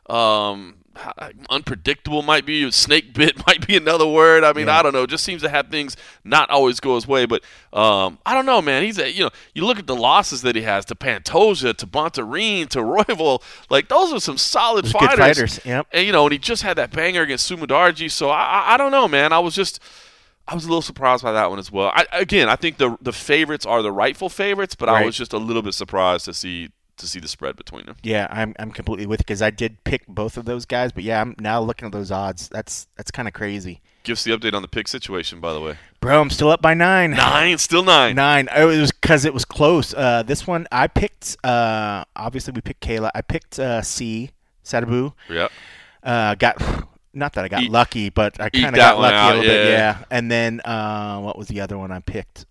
unpredictable, might be. Snake bit might be another word. I mean, I don't know. Just seems to have things not always go his way. But I don't know, man. He's you look at the losses that he has to Pantoja, to Bontarine, to Royval. Like, those are some solid fighters. Good fighters, yep. And, and he just had that banger against Sumudarji. So I don't know, man. I was a little surprised by that one as well. I think the favorites are the rightful favorites, but I was just a little bit surprised to see the spread between them. Yeah, I'm completely with you because I did pick both of those guys, but yeah, I'm now looking at those odds. That's kind of crazy. Give us the update on the pick situation, by the way. Bro, I'm still up by 9. Still 9. 9. It was because it was close. This one I picked. Obviously, we picked Kayla. I picked Sadabu. Yeah. Not that I got lucky, but I kind of got lucky a little bit. Yeah. And then what was the other one I picked?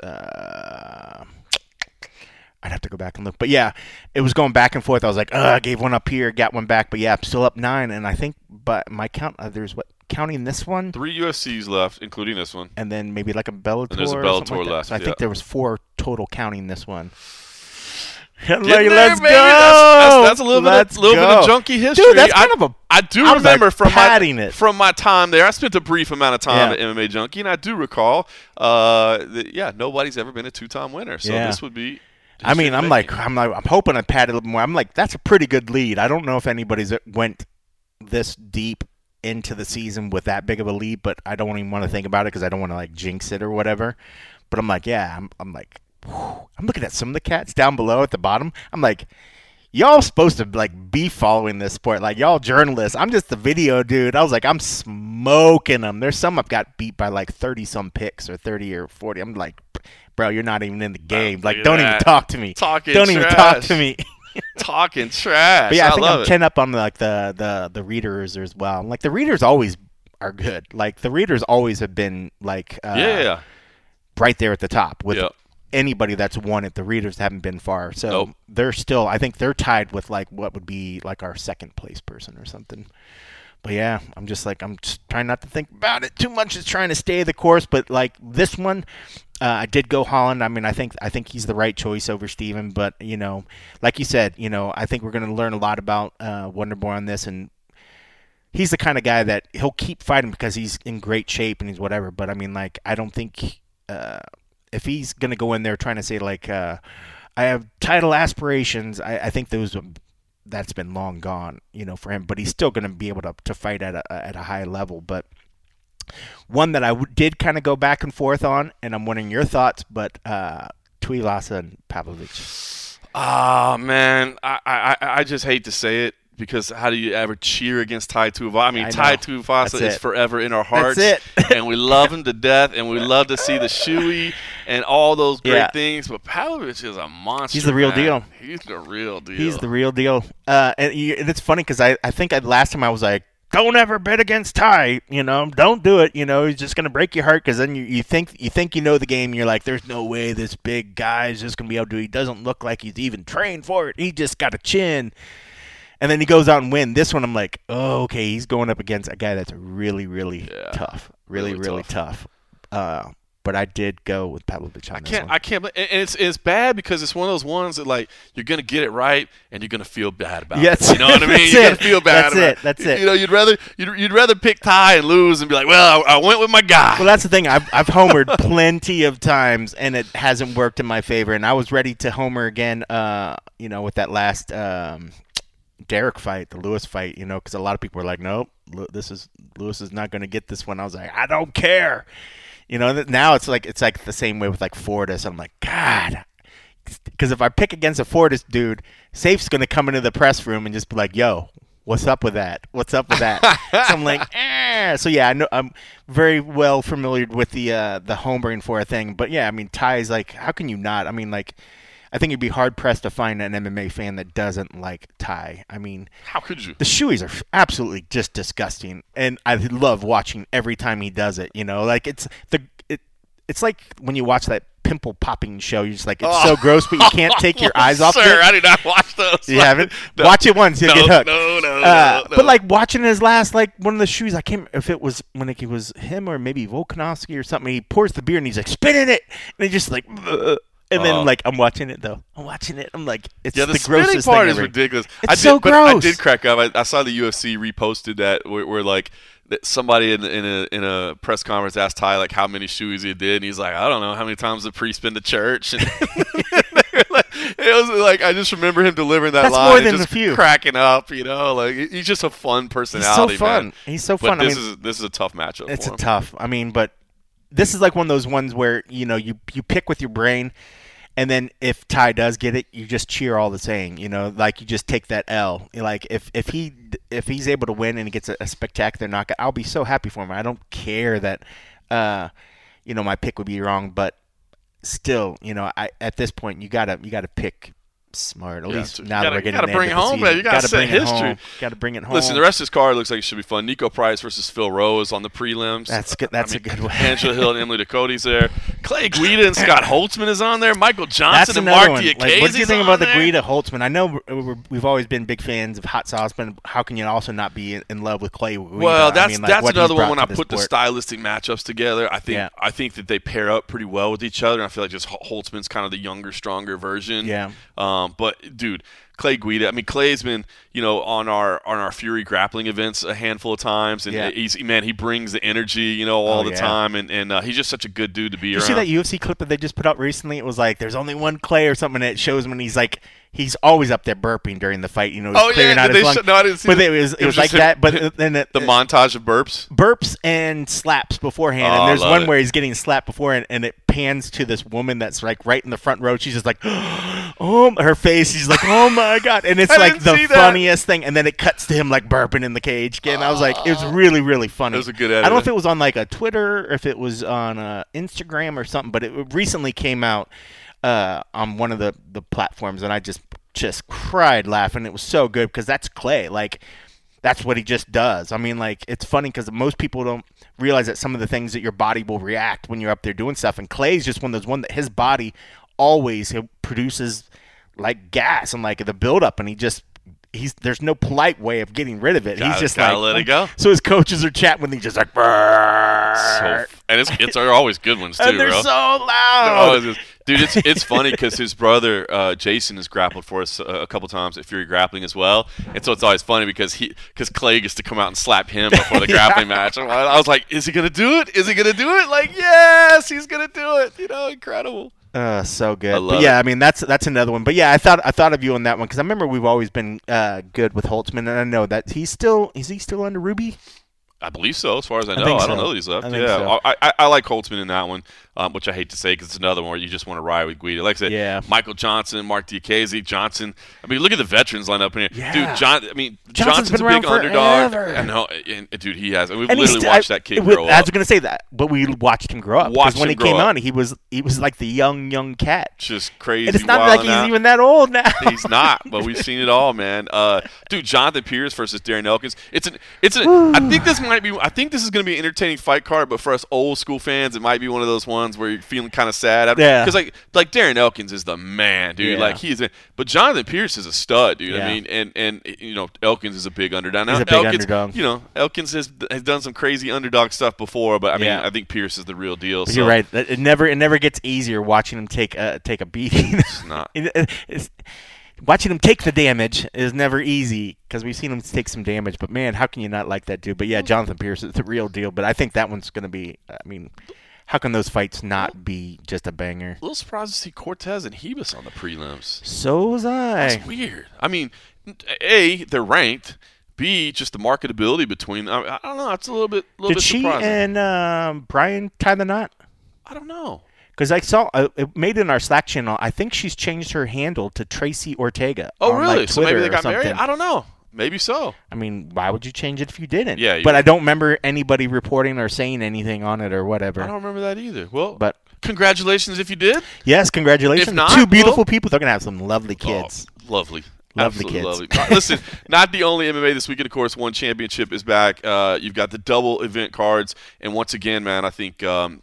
I'd have to go back and look. But, yeah, it was going back and forth. I was like, I gave one up here, got one back. But, yeah, I'm still up 9. And I think but my count, counting this one? 3 UFCs left, including this one. And then maybe like a Bellator. And there's a Bellator left. So I think there was 4 total counting this one. Let's go. That's a little bit of junkie history. Dude, that's kind of a. I do remember like from my time there. I spent a brief amount of time at MMA Junkie, and I do recall. Nobody's ever been a 2-time winner. So this would be. I mean, I'm hoping I padded a little more. I'm like, that's a pretty good lead. I don't know if anybody's went this deep into the season with that big of a lead, but I don't even want to think about it because I don't want to like jinx it or whatever. But I'm like, I'm like, I'm looking at some of the cats down below at the bottom. I'm like, y'all supposed to like be following this sport. Like y'all journalists. I'm just the video dude. I was like, I'm smoking them. There's some I've got beat by like 30 some picks or 30 or 40. I'm like, bro, you're not even in the game. Like, don't even talk to me. Don't even talk to me. Talking trash. But yeah, I think I'm it. 10 up on like the readers as well. Like the readers always are good. Like the readers always have been like right there at the top with anybody that's won it. The readers haven't been far, so they're still. I think they're tied with like what would be like our second place person or something. But yeah, I'm just trying not to think about it too much. Just trying to stay the course. But like this one, I did go Holland. I mean, I think he's the right choice over Steven. But you know, like you said, you know, I think we're going to learn a lot about Wonderboy on this, and he's the kind of guy that he'll keep fighting because he's in great shape and he's whatever. But I mean, like, I don't think if he's going to go in there trying to say like I have title aspirations, I think that's been long gone, you know, for him. But he's still going to be able to fight at a high level. But one that I did kind of go back and forth on, and I'm wondering your thoughts, but Tuivasa and Pavlovich. Oh, man, I just hate to say it, because how do you ever cheer against Tai Tuivasa? I mean, Tai Tuivasa is forever in our hearts. That's it. And we love him to death, and we love to see the shoey and all those great things. But Pavlovich is a monster. He's the real deal. He's the real deal. He's the real deal. And it's funny because I think last time I was like, don't ever bet against Tai. You know, don't do it. You know, he's just going to break your heart, because then you think you know the game. You're like, there's no way this big guy is just going to be able to do it. He doesn't look like he's even trained for it. He just got a chin. And then he goes out and wins. This one, I'm like, oh, okay, he's going up against a guy that's really, really tough. Really tough. But I did go with Pavlovich on this one. I can't. And it's bad because it's one of those ones that, like, you're going to get it right and you're going to feel bad about it. You know what I mean? You're going to feel bad about it. That's it. You know, you'd rather pick Tai and lose and be like, well, I went with my guy. Well, that's the thing. I've homered plenty of times, and it hasn't worked in my favor. And I was ready to homer again, you know, with that last Derek fight, the Lewis fight, you know, because a lot of people were like, nope, Lewis is not going to get this one. I was like, I don't care. You know, now it's like the same way with like Fortis. I'm like, God, because if I pick against a Fortis dude, Safe's going to come into the press room and just be like, yo, what's up with that? What's up with that? So I'm like, So yeah, I know I'm very well familiar with the homering for a thing. But yeah, I mean, Tai's like, how can you not? I mean, like, I think you'd be hard-pressed to find an MMA fan that doesn't like Tai. I mean, how could you? The shoeys are absolutely just disgusting, and I love watching every time he does it. You know, like it's like when you watch that pimple popping show. You're just like, it's so gross, but you can't take your eyes off it. Sir, I did not watch those. You haven't? No. Watch it once, you'll get hooked. No. But like watching his last, like one of the shoes, I can't remember if it was when it was him or maybe Volkanovski or something. He pours the beer and he's like, spit in it, and he just like. And then, like, I'm watching it, though. I'm like, it's the grossest spitting part thing is ever. ridiculous. It's so gross. I did crack up. I saw the UFC reposted that where like, somebody in a press conference asked Tai, like, how many shoes he did, and he's like, I don't know, how many times the priest been to church? And it was like, I just remember him delivering that line. That's more than just a few. Cracking up, you know, like, he's just a fun personality. He's so fun. Man. He's so fun. But this is a tough matchup. It's for him. tough. I mean, but this is like one of those ones where, you know, you pick with your brain. And then if Tai does get it, you just cheer all the same. You know, like you just take that L. Like if he's able to win and he gets a spectacular knockout, I'll be so happy for him. I don't care that, you know, my pick would be wrong, but still, you know, at this point you gotta pick smart. At least now that we're getting bring it home, man. You gotta set history. Got to bring it home. Listen, the rest of this card looks like it should be fun. Nico Price versus Phil Rose on the prelims. That's good. That's a good one. Angela Hill and Emily Ducote's there. Clay Guida and Scott Holtzman is on there. Michael Johnson and Mark Diakiese. Like, what do you think about the Guida Holtzman? I know we've always been big fans of hot sauce, but how can you also not be in love with Clay Guida? Well, that's another one when I put the stylistic matchups together. I think that they pair up pretty well with each other. And I feel like just Holtzman's kind of the younger, stronger version. Yeah. But dude, Clay Guida. I mean, Clay's been, you know, on our Fury grappling events a handful of times, and he brings the energy, you know, all the time, and he's just such a good dude to be around. Did you see that UFC clip that they just put out recently? It was like there's only one Clay or something, and it shows when he's like he's always up there burping during the fight. Clearing out his lungs. No, I didn't see but that. It was like that. But then the montage of burps and slaps beforehand. And there's one where he's getting slapped beforehand, and it pans to this woman that's like right in the front row. She's just like, oh, her face. She's like, oh my god, and it's like the funniest thing. And then it cuts to him like burping in the cage again. I was like, it was really, really funny. It was a good edit. I don't know if it was on like a Twitter or if it was on Instagram or something, but it recently came out on one of the platforms, and I just cried laughing. It was so good because that's Clay. Like, that's what he just does. I mean, like, it's funny because most people don't realize that some of the things that your body will react when you're up there doing stuff. And Clay's just one of those that his body always produces like gas and like the buildup, and there's no polite way of getting rid of it. He's just gotta let it go. So his coaches are chatting with him. He's just like, and it's always good ones too, and they're bro. so loud. Dude, it's funny because his brother Jason has grappled for us a couple times at Fury Grappling as well, and so it's always funny because Clay gets to come out and slap him before the grappling match. I was like, is he gonna do it? Is he gonna do it? Like, yes, he's gonna do it. Incredible. So good. I mean, that's another one. But yeah, I thought of you on that one because I remember we've always been good with Holtzman, and I know that is he still under Ruby? I believe so, as far as I know. I don't know that he's left. So. I like Holtzman in that one, which I hate to say because it's another one where you just want to ride with Guida. Like I said, Michael Johnson, Mark Diakiese, Johnson. I mean, look at the veterans lined up in here. Yeah. Dude, Johnson's been a big underdog. Forever. I know, and dude, he has. We've literally watched that kid grow up. I was going to say that, but we watched him grow up. Because when he came on, he was like the young cat. Just crazy. And it's not like he's even that old now. He's not, but we've seen it all, man. Dude, Jonathan Pierce versus Darren Elkins. I think this is going to be an entertaining fight card, but for us old school fans, it might be one of those ones where you're feeling kind of sad. Because like Darren Elkins is the man, dude. Yeah. Like but Jonathan Pierce is a stud, dude. Yeah. I mean, and Elkins is a big underdog. Now, he's a big underdog. Elkins has done some crazy underdog stuff before, but I mean, I think Pierce is the real deal. You're right. It never gets easier watching him take a beating. It's not. Watching him take the damage is never easy because we've seen him take some damage. But, man, how can you not like that dude? But, yeah, Jonathan Pierce is the real deal. But I think that one's going to be – I mean, how can those fights not be just a banger? A little surprised to see Cortez and Hebus on the prelims. So was I. That's weird. I mean, A, they're ranked. B, just the marketability between them. I don't know. It's a little bit surprising. Did she and Brian tie the knot? I don't know. Because I saw it made in our Slack channel. I think she's changed her handle to Tracy Ortega. Oh, really? Like so maybe they got married? I don't know. Maybe so. I mean, why would you change it if you didn't? Yeah. But I don't remember anybody reporting or saying anything on it or whatever. I don't remember that either. Well, but congratulations if you did. Yes, congratulations. If not, two beautiful people. They're going to have some lovely kids. Oh, lovely. Lovely Absolutely kids. Lovely. Listen, not the only MMA this weekend, of course. One Championship is back. You've got the double event cards, and once again, man, I think again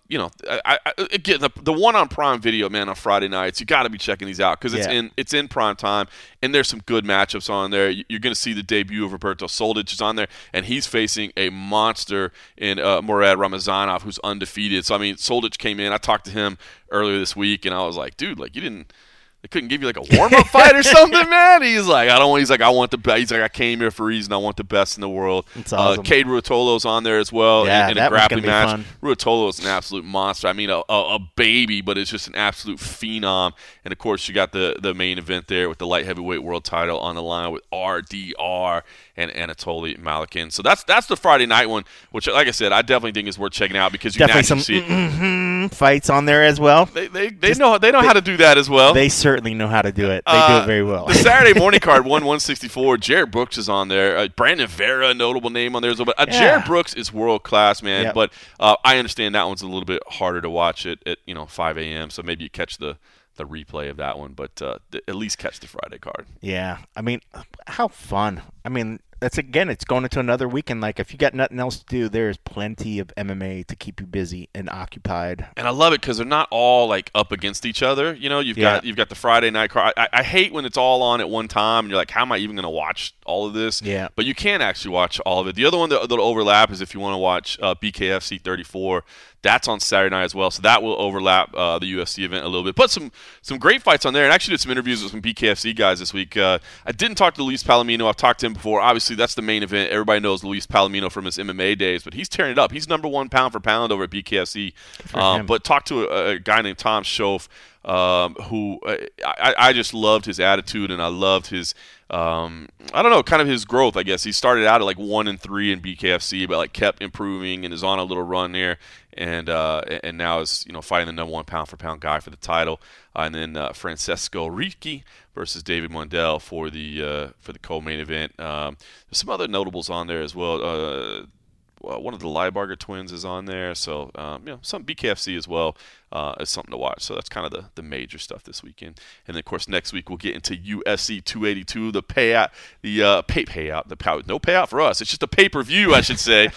the one on Prime Video, man, on Friday nights, you got to be checking these out because it's in prime time, and there's some good matchups on there. You're going to see the debut of Roberto Soldic is on there, and he's facing a monster in Murad Ramazanov, who's undefeated. So I mean, Soldic came in. I talked to him earlier this week, and I was like, dude, like they couldn't give you like a warm-up fight or something, man. He's like, I want the best. He's like, I came here for a reason. I want the best in the world. That's awesome. Cade Ruotolo's on there as well in a grappling match. Fun. Ruotolo is an absolute monster. I mean, a baby, but it's just an absolute phenom. And, of course, you got the main event there with the light heavyweight world title on the line with RDR and Anatoly Malakin. So that's the Friday night one, which, like I said, I definitely think is worth checking out because you definitely naturally see fights on there as well. They know how to do that as well. They certainly know how to do it. They do it very well. The Saturday morning card, 164. Jared Brooks is on there. Brandon Vera, a notable name on there as well. But Jared Brooks is world class, man. Yep. But I understand that one's a little bit harder to watch at 5 a.m. So maybe you catch the replay of that one, but at least catch the Friday card. Yeah, I mean, how fun. I mean, it's going into another weekend. Like, if you got nothing else to do, there's plenty of MMA to keep you busy and occupied. And I love it because they're not all like up against each other. You've got the Friday night card. I hate when it's all on at one time and you're like, how am I even going to watch all of this? Yeah. But you can actually watch all of it. The other one that'll overlap is if you want to watch BKFC 34. That's on Saturday night as well, so that will overlap the UFC event a little bit. But some great fights on there, and actually did some interviews with some BKFC guys this week. I didn't talk to Luis Palomino. I've talked to him before. Obviously, that's the main event. Everybody knows Luis Palomino from his MMA days, but he's tearing it up. He's number one pound for pound over at BKFC. But talked to a guy named Tom Schoaf. who I just loved his attitude, and I loved his I don't know, kind of his growth, I guess. He started out at like 1-3 in BKFC, but like kept improving and is on a little run there, and now is fighting the number 1 pound for pound guy for the title. And then Francesco Ricci versus David Mundell for the co-main event. There's some other notables on there as well. One of the Leibarger twins is on there, so some BKFC as well is something to watch. So that's kind of the major stuff this weekend. And then of course next week we'll get into UFC 282, the payout, no payout for us. It's just a pay-per-view, I should say.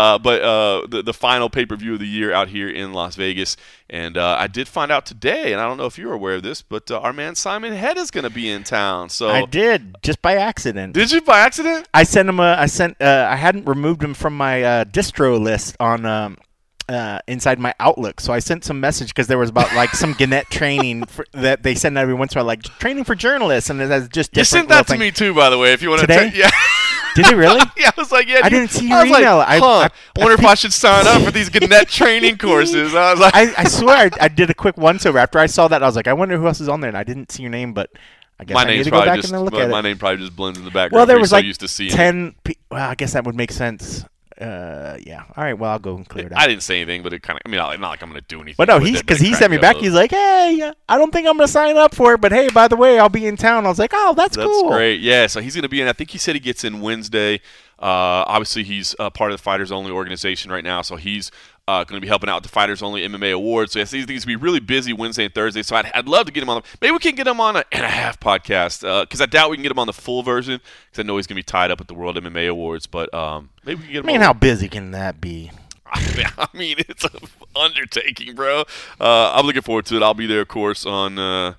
But the final pay-per-view of the year out here in Las Vegas. And I did find out today, and I don't know if you were aware of this, but our man Simon Head is going to be in town. So I did, just by accident. Did you by accident? I sent him I hadn't removed him from my distro list on inside my Outlook, so I sent some message because there was about like some Gannett training that they send every once in a while, like training for journalists, and that's just different. You sent that to me too, by the way. If you want to, yeah. Did it really? Yeah, I was like, yeah. I didn't see your email. Like, I wonder if I should sign up for these Gannett training courses. I was like, I swear I did a quick once-over. After I saw that, I was like, I wonder who else is on there, and I didn't see your name, but I guess I need to go back and look at it. My name probably just blends in the background. Well, there was like used to seeing 10 well, I guess that would make sense. Yeah. All right. Well, I'll go and clear it out. I didn't say anything, but it kind of. I mean, not like I'm going to do anything. But no, because he sent me back. He's like, "Hey, I don't think I'm going to sign up for it, but hey, by the way, I'll be in town." I was like, "Oh, that's cool." That's great. Yeah. So he's going to be in. I think he said he gets in Wednesday. Obviously, he's part of the Fighters Only organization right now, so he's going to be helping out with the Fighters Only MMA Awards. So he's going to be really busy Wednesday and Thursday. So I'd love to get him on. Maybe we can get him on a and a half podcast because I doubt we can get him on the full version because I know he's going to be tied up at the World MMA Awards. But maybe we can get him. I mean, how busy can that be? I mean, it's an undertaking, bro. I'm looking forward to it. I'll be there, of course, on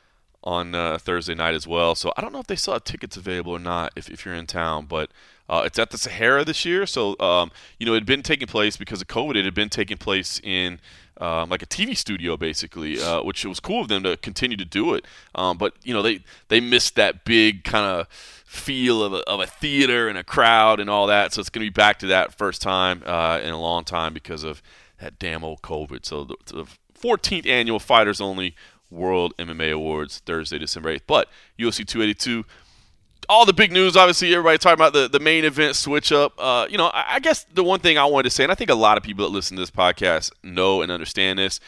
Thursday night as well. So I don't know if they still have tickets available or not if you're in town, but it's at the Sahara this year. So, it had been taking place because of COVID. It had been taking place in like a TV studio, basically, which was cool of them to continue to do it. But, they missed that big kind of feel of a theater and a crowd and all that. So it's going to be back to that first time in a long time because of that damn old COVID. So the 14th annual Fighters Only World MMA Awards, Thursday, December 8th. But UFC 282, all the big news, obviously, everybody talking about the main event switch up. I guess the one thing I wanted to say, and I think a lot of people that listen to this podcast know and understand this,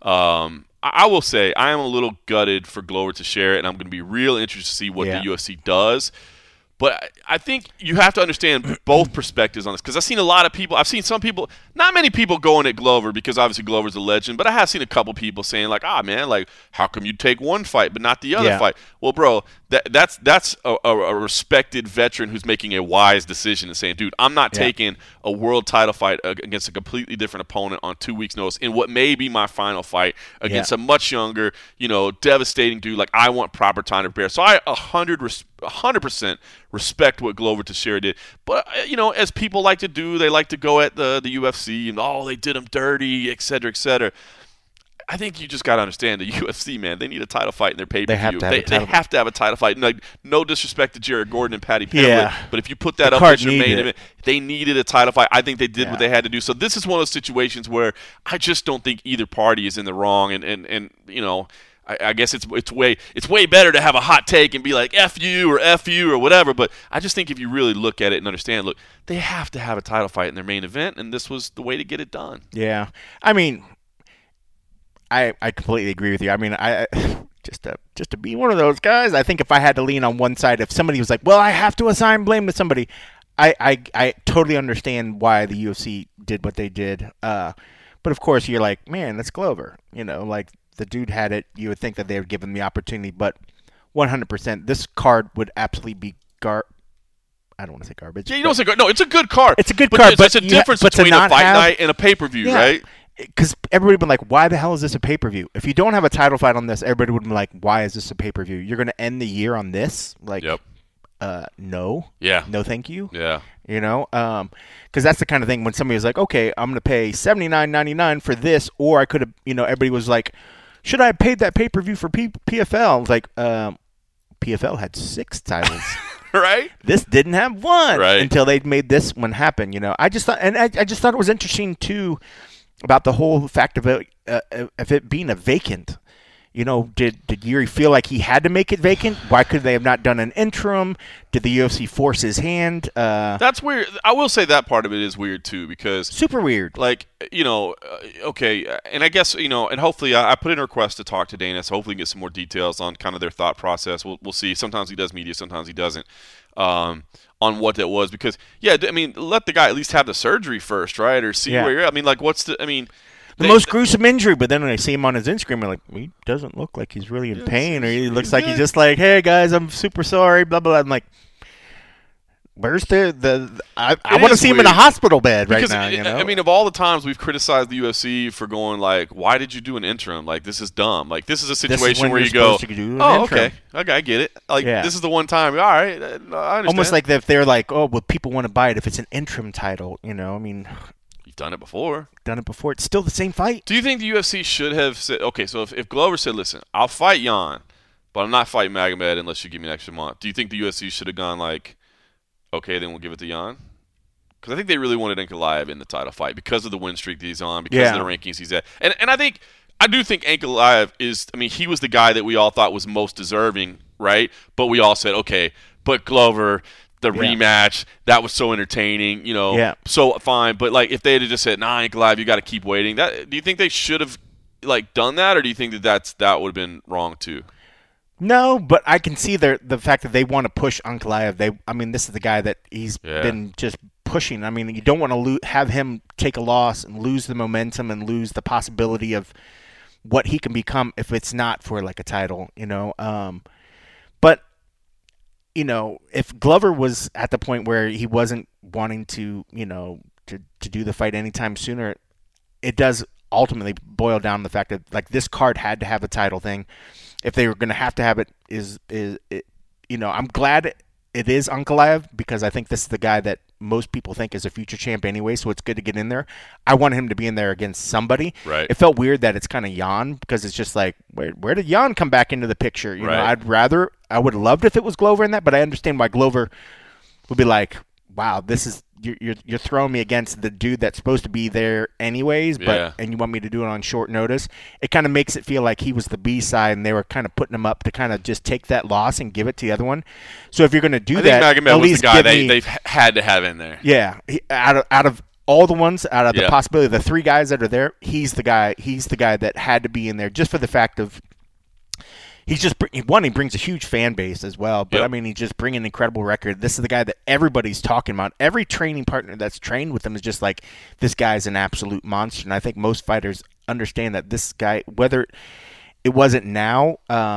I will say I am a little gutted for Glover Teixeira, and I'm going to be real interested to see what the UFC does. But I think you have to understand both perspectives on this because I've seen some people, not many people going at Glover because obviously Glover's a legend, but I have seen a couple people saying like, man, like how come you take one fight but not the other fight? Well, bro, that's a respected veteran who's making a wise decision and saying, dude, I'm not taking a world title fight against a completely different opponent on 2 weeks' notice in what may be my final fight against a much younger, devastating dude. Like I want proper time to prepare. So I 100% respect what Glover Teixeira did. But, as people like to do, they like to go at the UFC and, they did him dirty, et cetera, et cetera. I think you just got to understand the UFC, man. They need a title fight in their pay-per-view. They have to have a title fight. Like, no disrespect to Jared Gordon and Patty Pimblett, but if you put that up as your main event, they needed a title fight. I think they did what they had to do. So this is one of those situations where I just don't think either party is in the wrong. And I guess it's way better to have a hot take and be like F you or whatever. But I just think if you really look at it and understand, look, they have to have a title fight in their main event, and this was the way to get it done. Yeah, I mean, I completely agree with you. I mean, I just to be one of those guys, I think if I had to lean on one side, if somebody was like, well, I have to assign blame to somebody, I totally understand why the UFC did what they did. But of course, you're like, man, that's Glover. Like. The dude had it. You would think that they would give him the opportunity, but 100%, this card would absolutely be I don't want to say garbage. Yeah, you don't say garbage. No, it's a good card. It's a good card, but it's a difference between a fight night and a pay-per-view, right? Because everybody would be like, why the hell is this a pay-per-view? If you don't have a title fight on this, everybody would be like, why is this a pay-per-view? You're going to end the year on this? Like, no. Yeah. No, thank you. Yeah. Because that's the kind of thing when somebody was like, okay, I'm going to pay $79.99 for this, or I could have, everybody was like, should I have paid that pay-per-view for PFL? I was like, PFL had 6 titles. Right? This didn't have one until they made this one happen, I just thought, and I just thought it was interesting, too, about the whole fact of it being a vacant. Did Yuri feel like he had to make it vacant? Why could they have not done an interim? Did the UFC force his hand? That's weird. I will say that part of it is weird too, because super weird. Like, okay, and I guess and hopefully I put in a request to talk to Dana, so hopefully we can get some more details on kind of their thought process. We'll see. Sometimes he does media, sometimes he doesn't. On what that was, because let the guy at least have the surgery first, right? Or see where you're at. The most gruesome injury, but then when I see him on his Instagram, I'm like, he doesn't look like he's really in pain, or he looks like he's just like, hey guys, I'm super sorry, blah blah. I'm like, where's the I want to see him in a hospital bed right now. Of all the times we've criticized the UFC for going like, why did you do an interim? Like, this is dumb. Like, this is a situation where you go, okay, I get it. Like, this is the one time. All right, I understand. Almost like if they're like, oh, well, people want to buy it if it's an interim title. You've done it before. It's still the same fight. Do you think the UFC should have said, okay, so if Glover said, listen, I'll fight Jan, but I'm not fighting Magomed unless you give me an extra month. Do you think the UFC should have gone like, okay, then we'll give it to Jan? Because I think they really wanted Ankalaev in the title fight because of the win streak that he's on, because of the rankings he's at. And I do think Ankalaev is, he was the guy that we all thought was most deserving, right? But we all said, okay, but Glover, the rematch, that was so entertaining, so fine. But like, if they had just said, nah, Ankalaev, you got to keep waiting. Do you think they should have like done that, or do you think that would have been wrong too? No, but I can see the fact that they want to push Ankalaev. This is the guy that he's been just pushing. You don't want to have him take a loss and lose the momentum and lose the possibility of what he can become if it's not for like a title, But if Glover was at the point where he wasn't wanting to do the fight anytime sooner, it does ultimately boil down to the fact that like this card had to have a title thing. If they were going to have it, I'm glad it is Ankalaev, because I think this is the guy that most people think is a future champ anyway, so it's good to get in there. I want him to be in there against somebody. Right. It felt weird that it's kind of Jan, because it's just like, where did Jan come back into the picture? I would have loved if it was Glover in that, but I understand why Glover would be like, wow, this is you're throwing me against the dude that's supposed to be there anyways, and you want me to do it on short notice. It kind of makes it feel like he was the B-side, and they were kind of putting him up to kind of just take that loss and give it to the other one. So if you're going to do that, I think Magomed was the guy they've had to have in there. Yeah, out of all the ones, out of the possibility of the three guys that are there, he's the guy that had to be in there, just for the fact of he's just he brings a huge fan base as well. But he's just bringing an incredible record. This is the guy that everybody's talking about. Every training partner that's trained with him is just like, this guy's an absolute monster. And I think most fighters understand that this guy, whether it wasn't now,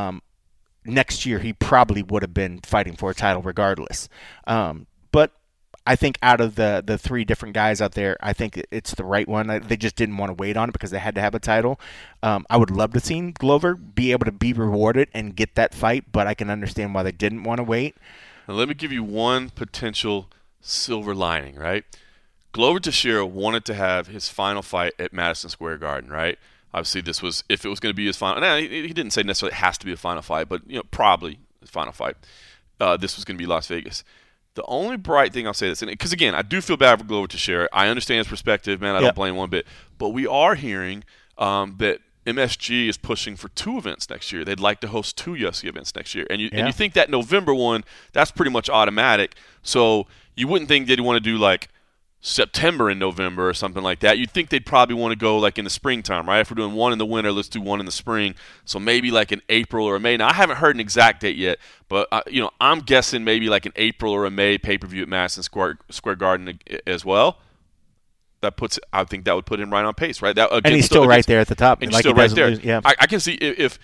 next year he probably would have been fighting for a title regardless. But I think out of the three different guys out there, I think it's the right one. They just didn't want to wait on it because they had to have a title. I would love to see Glover be able to be rewarded and get that fight, but I can understand why they didn't want to wait. Now let me give you one potential silver lining, right? Glover Teixeira wanted to have his final fight at Madison Square Garden, right? Obviously, this was, if it was going to be his final. Now, he didn't say necessarily it has to be a final fight, but probably his final fight. This was going to be Las Vegas. The only bright thing I'll say this, because again, I do feel bad for Glover Teixeira. I understand his perspective, man. I don't blame one bit. But we are hearing that MSG is pushing for 2 events next year. They'd like to host 2 UFC events next year. And you think that November one, that's pretty much automatic. So you wouldn't think they'd want to do like September and November or something like that. You'd think they'd probably want to go like in the springtime, right? If we're doing one in the winter, let's do one in the spring. So maybe like an April or a May. Now, I haven't heard an exact date yet, but I'm guessing maybe like an April or a May pay-per-view at Madison Square Garden as well. I think that would put him right on pace, right? And he's still right there at the top. And he's still right there. I can see if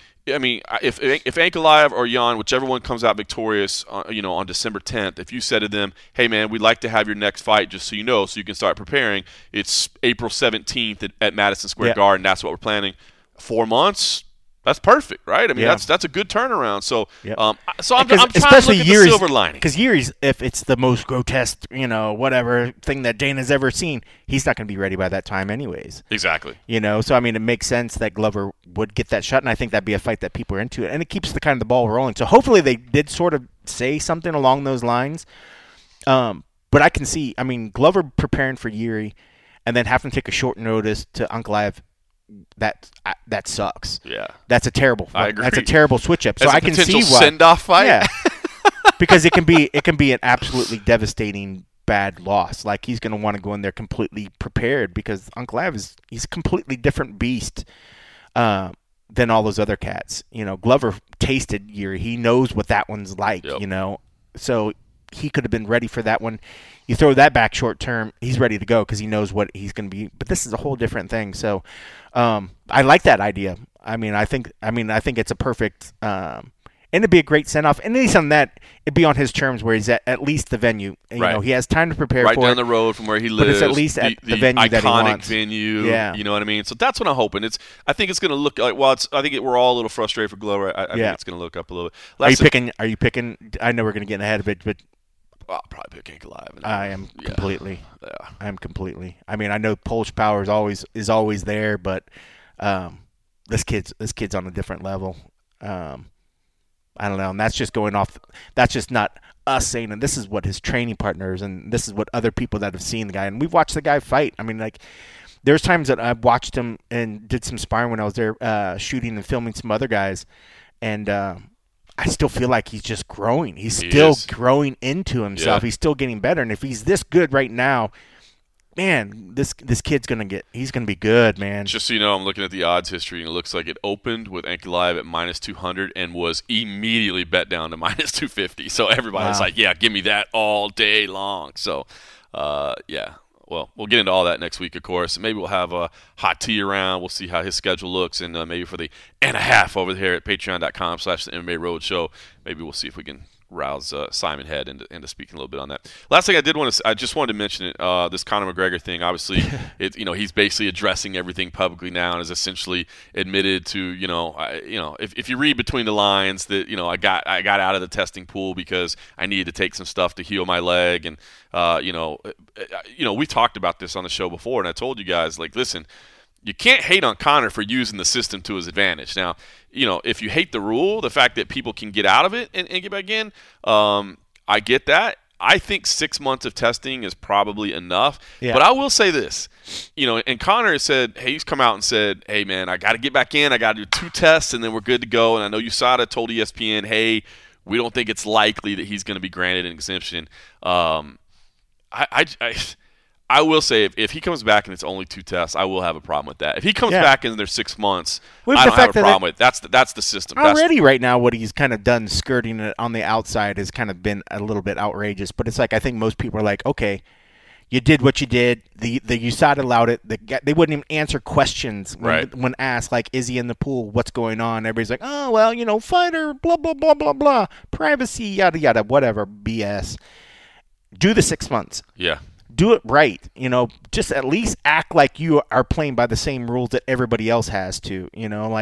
Ankalaev or Jan, whichever one comes out victorious, on December 10th, if you said to them, "Hey man, we'd like to have your next fight, just so you know, so you can start preparing." It's April 17th at Madison Square Garden. That's what we're planning. 4 months. That's perfect, right? That's a good turnaround. So, I'm trying to look at the silver lining. Because Yuri's, if it's the most grotesque, whatever thing that Dana's ever seen, he's not going to be ready by that time anyways. Exactly. So it makes sense that Glover would get that shot, and I think that'd be a fight that people are into, and it keeps the ball rolling. So hopefully they did sort of say something along those lines. But I can see, Glover preparing for Yuri, and then having to take a short notice to Ankalaev. that sucks. Yeah, that's a terrible. I agree. That's a terrible switch up. So As I can see why send-off fight. Yeah, because it can be an absolutely devastating bad loss. Like he's going to want to go in there completely prepared because Uncle Av he's a completely different beast than all those other cats. You know, Glover tasted Yuri. He knows what that one's like. Yep. You know, so he could have been ready for that one. You throw that back short term, he's ready to go because he knows what he's going to be. But this is a whole different thing. So I like that idea. I think it's a perfect. And it'd be a great send-off. And at least on that, it'd be on his terms where he's at least the venue. You know, he has time to prepare for it. Right down the road from where he lives. But it's at least at the venue that he wants. Iconic venue. Yeah. You know what I mean? So that's what I'm hoping. I think it's going to look like, we're all a little frustrated for Glover. I think it's going to look up a little bit. Are you picking, I know we're going to get ahead of it, but. I'll probably pick Ankle Live. I am completely. Yeah. I am completely. I mean, I know Polish Power is always there, but this kid's on a different level. I don't know, and that's just going off. That's just not us saying, and this is what his training partners, and this is what other people that have seen the guy, and we've watched the guy fight. I mean, like, there's times that I've watched him and did some sparring when I was there shooting and filming some other guys, and I still feel like he's just growing. He's still growing into himself. Yeah. He's still getting better, and if he's this good right now, man, this kid's he's gonna be good, man. Just so you know, I'm looking at the odds history, and it looks like it opened with Ankle Live at -200 and was immediately bet down to -250. So everybody's like, yeah, give me that all day long. So, yeah. Well, we'll get into all that next week, of course. Maybe we'll have a hot tea around. We'll see how his schedule looks, and maybe for the and a half over here at patreon.com/the MMA Roadshow, maybe we'll see if we can rouse Simon Head into speaking a little bit on that. Last thing I just wanted to mention it. This Conor McGregor thing, obviously, he's basically addressing everything publicly now and has essentially admitted to, if you read between the lines that, I got out of the testing pool because I needed to take some stuff to heal my leg, and we talked about this on the show before, and I told you guys, like, listen, you can't hate on Conor for using the system to his advantage. Now, if you hate the rule, the fact that people can get out of it and get back in, I get that. I think 6 months of testing is probably enough. Yeah. But I will say this, and Conor has said, hey, he's come out and said, hey, man, I got to get back in. I got to do 2 tests, and then we're good to go. And I know USADA told ESPN, hey, we don't think it's likely that he's going to be granted an exemption. I will say, if he comes back and it's only 2 tests, I will have a problem with that. If he comes back and there's 6 months, I don't have a problem with it. That's the system. Already right now, what he's kind of done skirting it on the outside has kind of been a little bit outrageous. But it's like, I think most people are like, okay, you did what you did. The USADA allowed it. They wouldn't even answer questions when asked, like, is he in the pool? What's going on? Everybody's like, oh, well, fighter, blah, blah, blah, blah, blah, privacy, yada, yada, whatever, BS. Do the 6 months. Yeah. Do it right, just at least act like you are playing by the same rules that everybody else has to,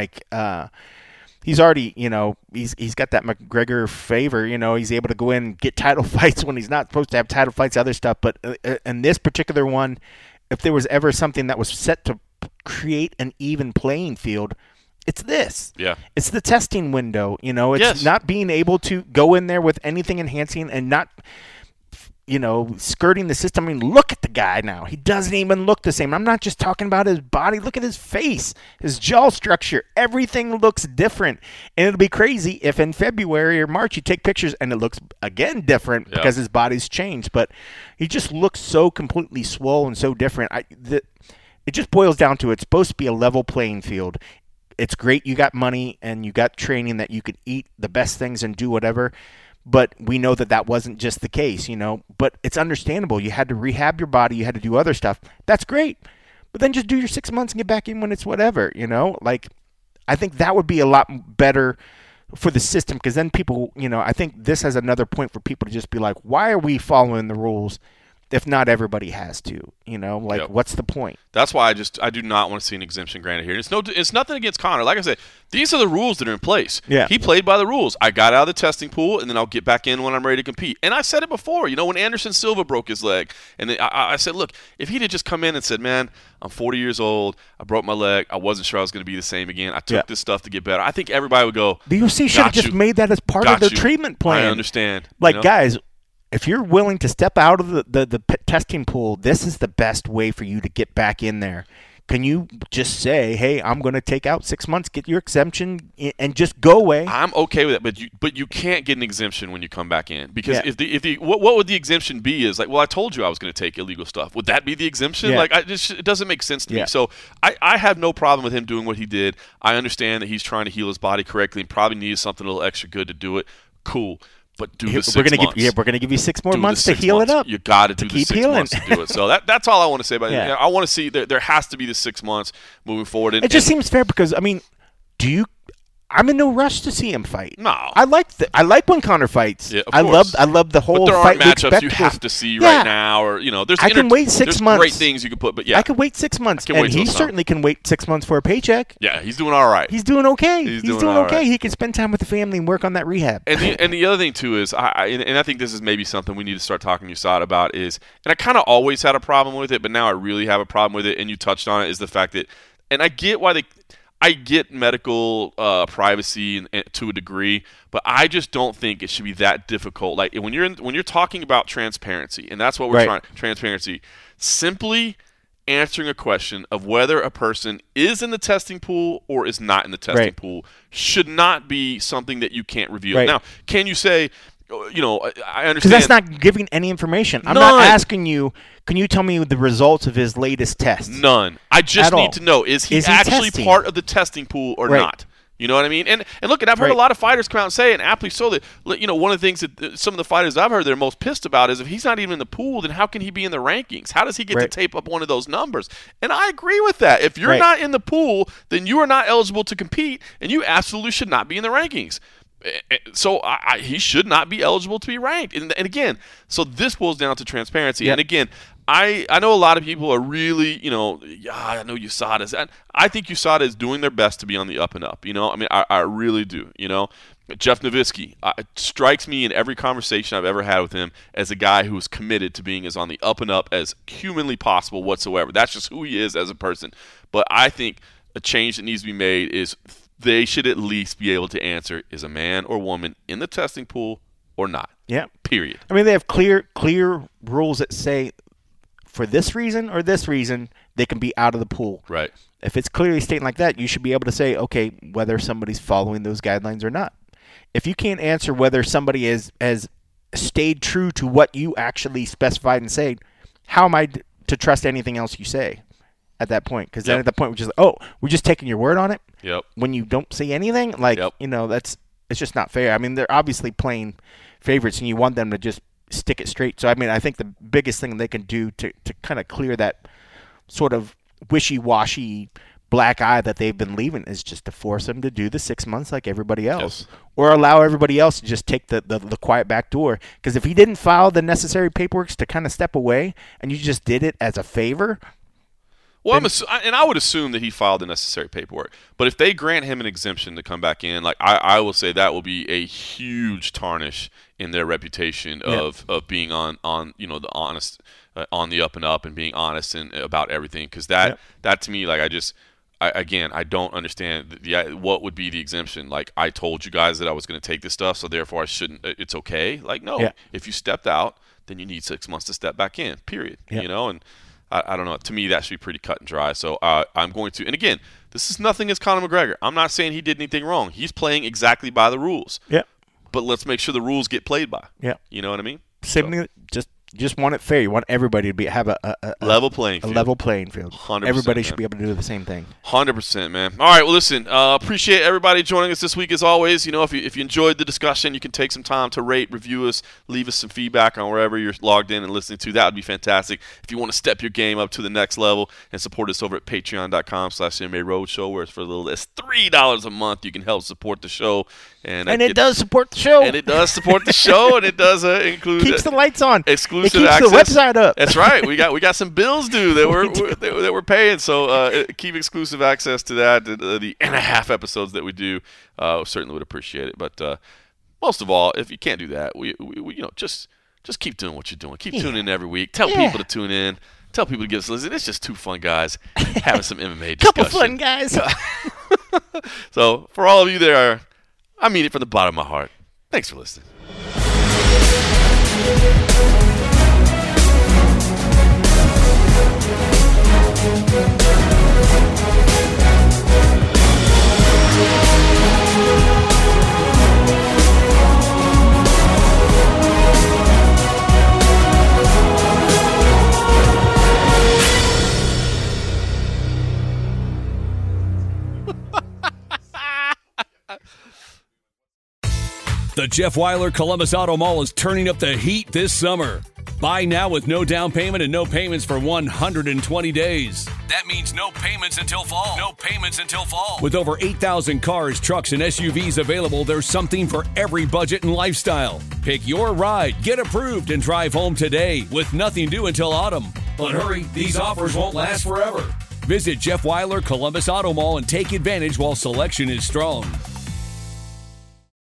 he's already, he's got that McGregor favor, he's able to go in and get title fights when he's not supposed to have title fights, other stuff. But in this particular one, if there was ever something that was set to create an even playing field, it's this. Yeah. It's the testing window, it's not being able to go in there with anything enhancing and not – skirting the system. I mean, look at the guy now. He doesn't even look the same. I'm not just talking about his body. Look at his face, his jaw structure. Everything looks different. And it'll be crazy if in February or March you take pictures and it looks, again, different because his body's changed. But he just looks so completely swole and so different. It just boils down to it's supposed to be a level playing field. It's great you got money and you got training that you could eat the best things and do whatever. But we know that wasn't just the case, But it's understandable. You had to rehab your body. You had to do other stuff. That's great. But then just do your 6 months and get back in when it's whatever, Like, I think that would be a lot better for the system because then people, I think this has another point for people to just be like, why are we following the rules if not everybody has to? What's the point? That's why I do not want to see an exemption granted here. It's nothing against Conor. Like I said, these are the rules that are in place. Yeah. He played by the rules. I got out of the testing pool, and then I'll get back in when I'm ready to compete. And I said it before, when Anderson Silva broke his leg, and then I said, look, if he'd have just come in and said, man, I'm 40 years old, I broke my leg, I wasn't sure I was going to be the same again, I took this stuff to get better, I think everybody would go, the UFC should have just made that as part of their treatment plan. I understand. Guys, if you're willing to step out of the testing pool, this is the best way for you to get back in there. can you just say, hey, I'm going to take out 6 months, get your exemption, and just go away? I'm okay with it, but you can't get an exemption when you come back in, because what would the exemption be is like, well, I told you I was going to take illegal stuff. Would that be the exemption? Yeah. Like, it doesn't make sense to me. So I have no problem with him doing what he did. I understand that he's trying to heal his body correctly and probably needs something a little extra good to do it. Cool. But do the 6 months. We're going to give you 6 more months to heal it up. You got to do the 6 months to do it. So that's all I want to say about it. I want to see there has to be the 6 months moving forward. It just seems fair because, I mean, I'm in no rush to see him fight. No, I like when Conor fights. Yeah, I love the whole. But there fight aren't matchups you have to see right now, or there's. I can wait 6 months. Great things you can put, but I can wait 6 months, and he certainly can wait 6 months for a paycheck. Yeah, he's doing all right. He's doing okay. He's doing okay. Right. He can spend time with the family and work on that rehab. And the other thing too is, I think this is maybe something we need to start talking to USADA about is, and I kind of always had a problem with it, but now I really have a problem with it. And you touched on it, is the fact that, and I get why I get medical privacy to a degree, but I just don't think it should be that difficult. Like when you're talking about transparency, and that's what we're trying. Transparency, simply answering a question of whether a person is in the testing pool or is not in the testing pool should not be something that you can't reveal. Now, can you say, I understand. Because that's not giving any information. I'm not asking you, can you tell me the results of his latest test? None. I just need to know, is he actually part of the testing pool or not? You know what I mean? And look, and I've heard a lot of fighters come out and say, and aptly so, that one of the things that some of the fighters I've heard they're most pissed about is if he's not even in the pool, then how can he be in the rankings? How does he get to tape up one of those numbers? And I agree with that. If you're not in the pool, then you are not eligible to compete, and you absolutely should not be in the rankings. So he should not be eligible to be ranked. And again, so this boils down to transparency. Yep. And again, I know a lot of people are really, I know USADA. I think USADA is doing their best to be on the up and up. I mean, I really do. Jeff Nowitzki strikes me in every conversation I've ever had with him as a guy who is committed to being as on the up and up as humanly possible whatsoever. That's just who he is as a person. But I think a change that needs to be made is they should at least be able to answer, is a man or woman in the testing pool or not? Yeah. Period. I mean, they have clear rules that say for this reason or this reason, they can be out of the pool. Right. If it's clearly stating like that, you should be able to say, okay, whether somebody's following those guidelines or not. If you can't answer whether somebody has stayed true to what you actually specified and said, how am I to trust anything else you say at that point? Because then at that point, we're just like, we're just taking your word on it. Yep. When you don't say anything, it's just not fair. I mean, they're obviously playing favorites, and you want them to just stick it straight. So, I mean, I think the biggest thing they can do to kind of clear that sort of wishy-washy black eye that they've been leaving is just to force them to do the 6 months like everybody else. Yes. Or allow everybody else to just take the quiet back door. Because if he didn't file the necessary paperwork to kind of step away, and you just did it as a favor... Well, I would assume that he filed the necessary paperwork. But if they grant him an exemption to come back in, like I will say that will be a huge tarnish in their reputation of being on the honest, on the up and up, and being honest and about everything. Because that to me, like I don't understand what would be the exemption. Like, I told you guys that I was going to take this stuff, so therefore I shouldn't. It's okay. Like, no, if you stepped out, then you need 6 months to step back in. Period. Yeah. And I don't know. To me, that should be pretty cut and dry. So I'm going to – and again, this is nothing against Conor McGregor. I'm not saying he did anything wrong. He's playing exactly by the rules. Yeah. But let's make sure the rules get played by. Yeah. You know what I mean? Same thing. Just want it fair. You want everybody to have a level playing field. A level playing field. 100%. Everybody should be able to do the same thing. 100%, man. All right. Well, listen. Appreciate everybody joining us this week as always. If you enjoyed the discussion, you can take some time to rate, review us, leave us some feedback on wherever you're logged in and listening to. That would be fantastic. If you want to step your game up to the next level and support us over at patreon.com/MMA Roadshow, where it's for as little as $3 a month, you can help support the show. And it does support the show. And it does support the show, and it does include keeps the lights on, exclusive it keeps access. The website up. That's right. We got some bills due that we're paying. So keep exclusive access to that. The and a half episodes that we do, certainly would appreciate it. But most of all, if you can't do that, we just keep doing what you're doing. Keep tuning in every week. Tell people to tune in. Tell people to give us a listen. It's just two fun guys having some MMA discussion. Couple fun guys. So for all of you there, I mean it from the bottom of my heart. Thanks for listening. The Jeff Weiler Columbus Auto Mall is turning up the heat this summer. Buy now with no down payment and no payments for 120 days. That means no payments until fall. No payments until fall. With over 8,000 cars, trucks, and SUVs available, there's something for every budget and lifestyle. Pick your ride, get approved, and drive home today with nothing due until autumn. But hurry, these offers won't last forever. Visit Jeff Weiler Columbus Auto Mall and take advantage while selection is strong.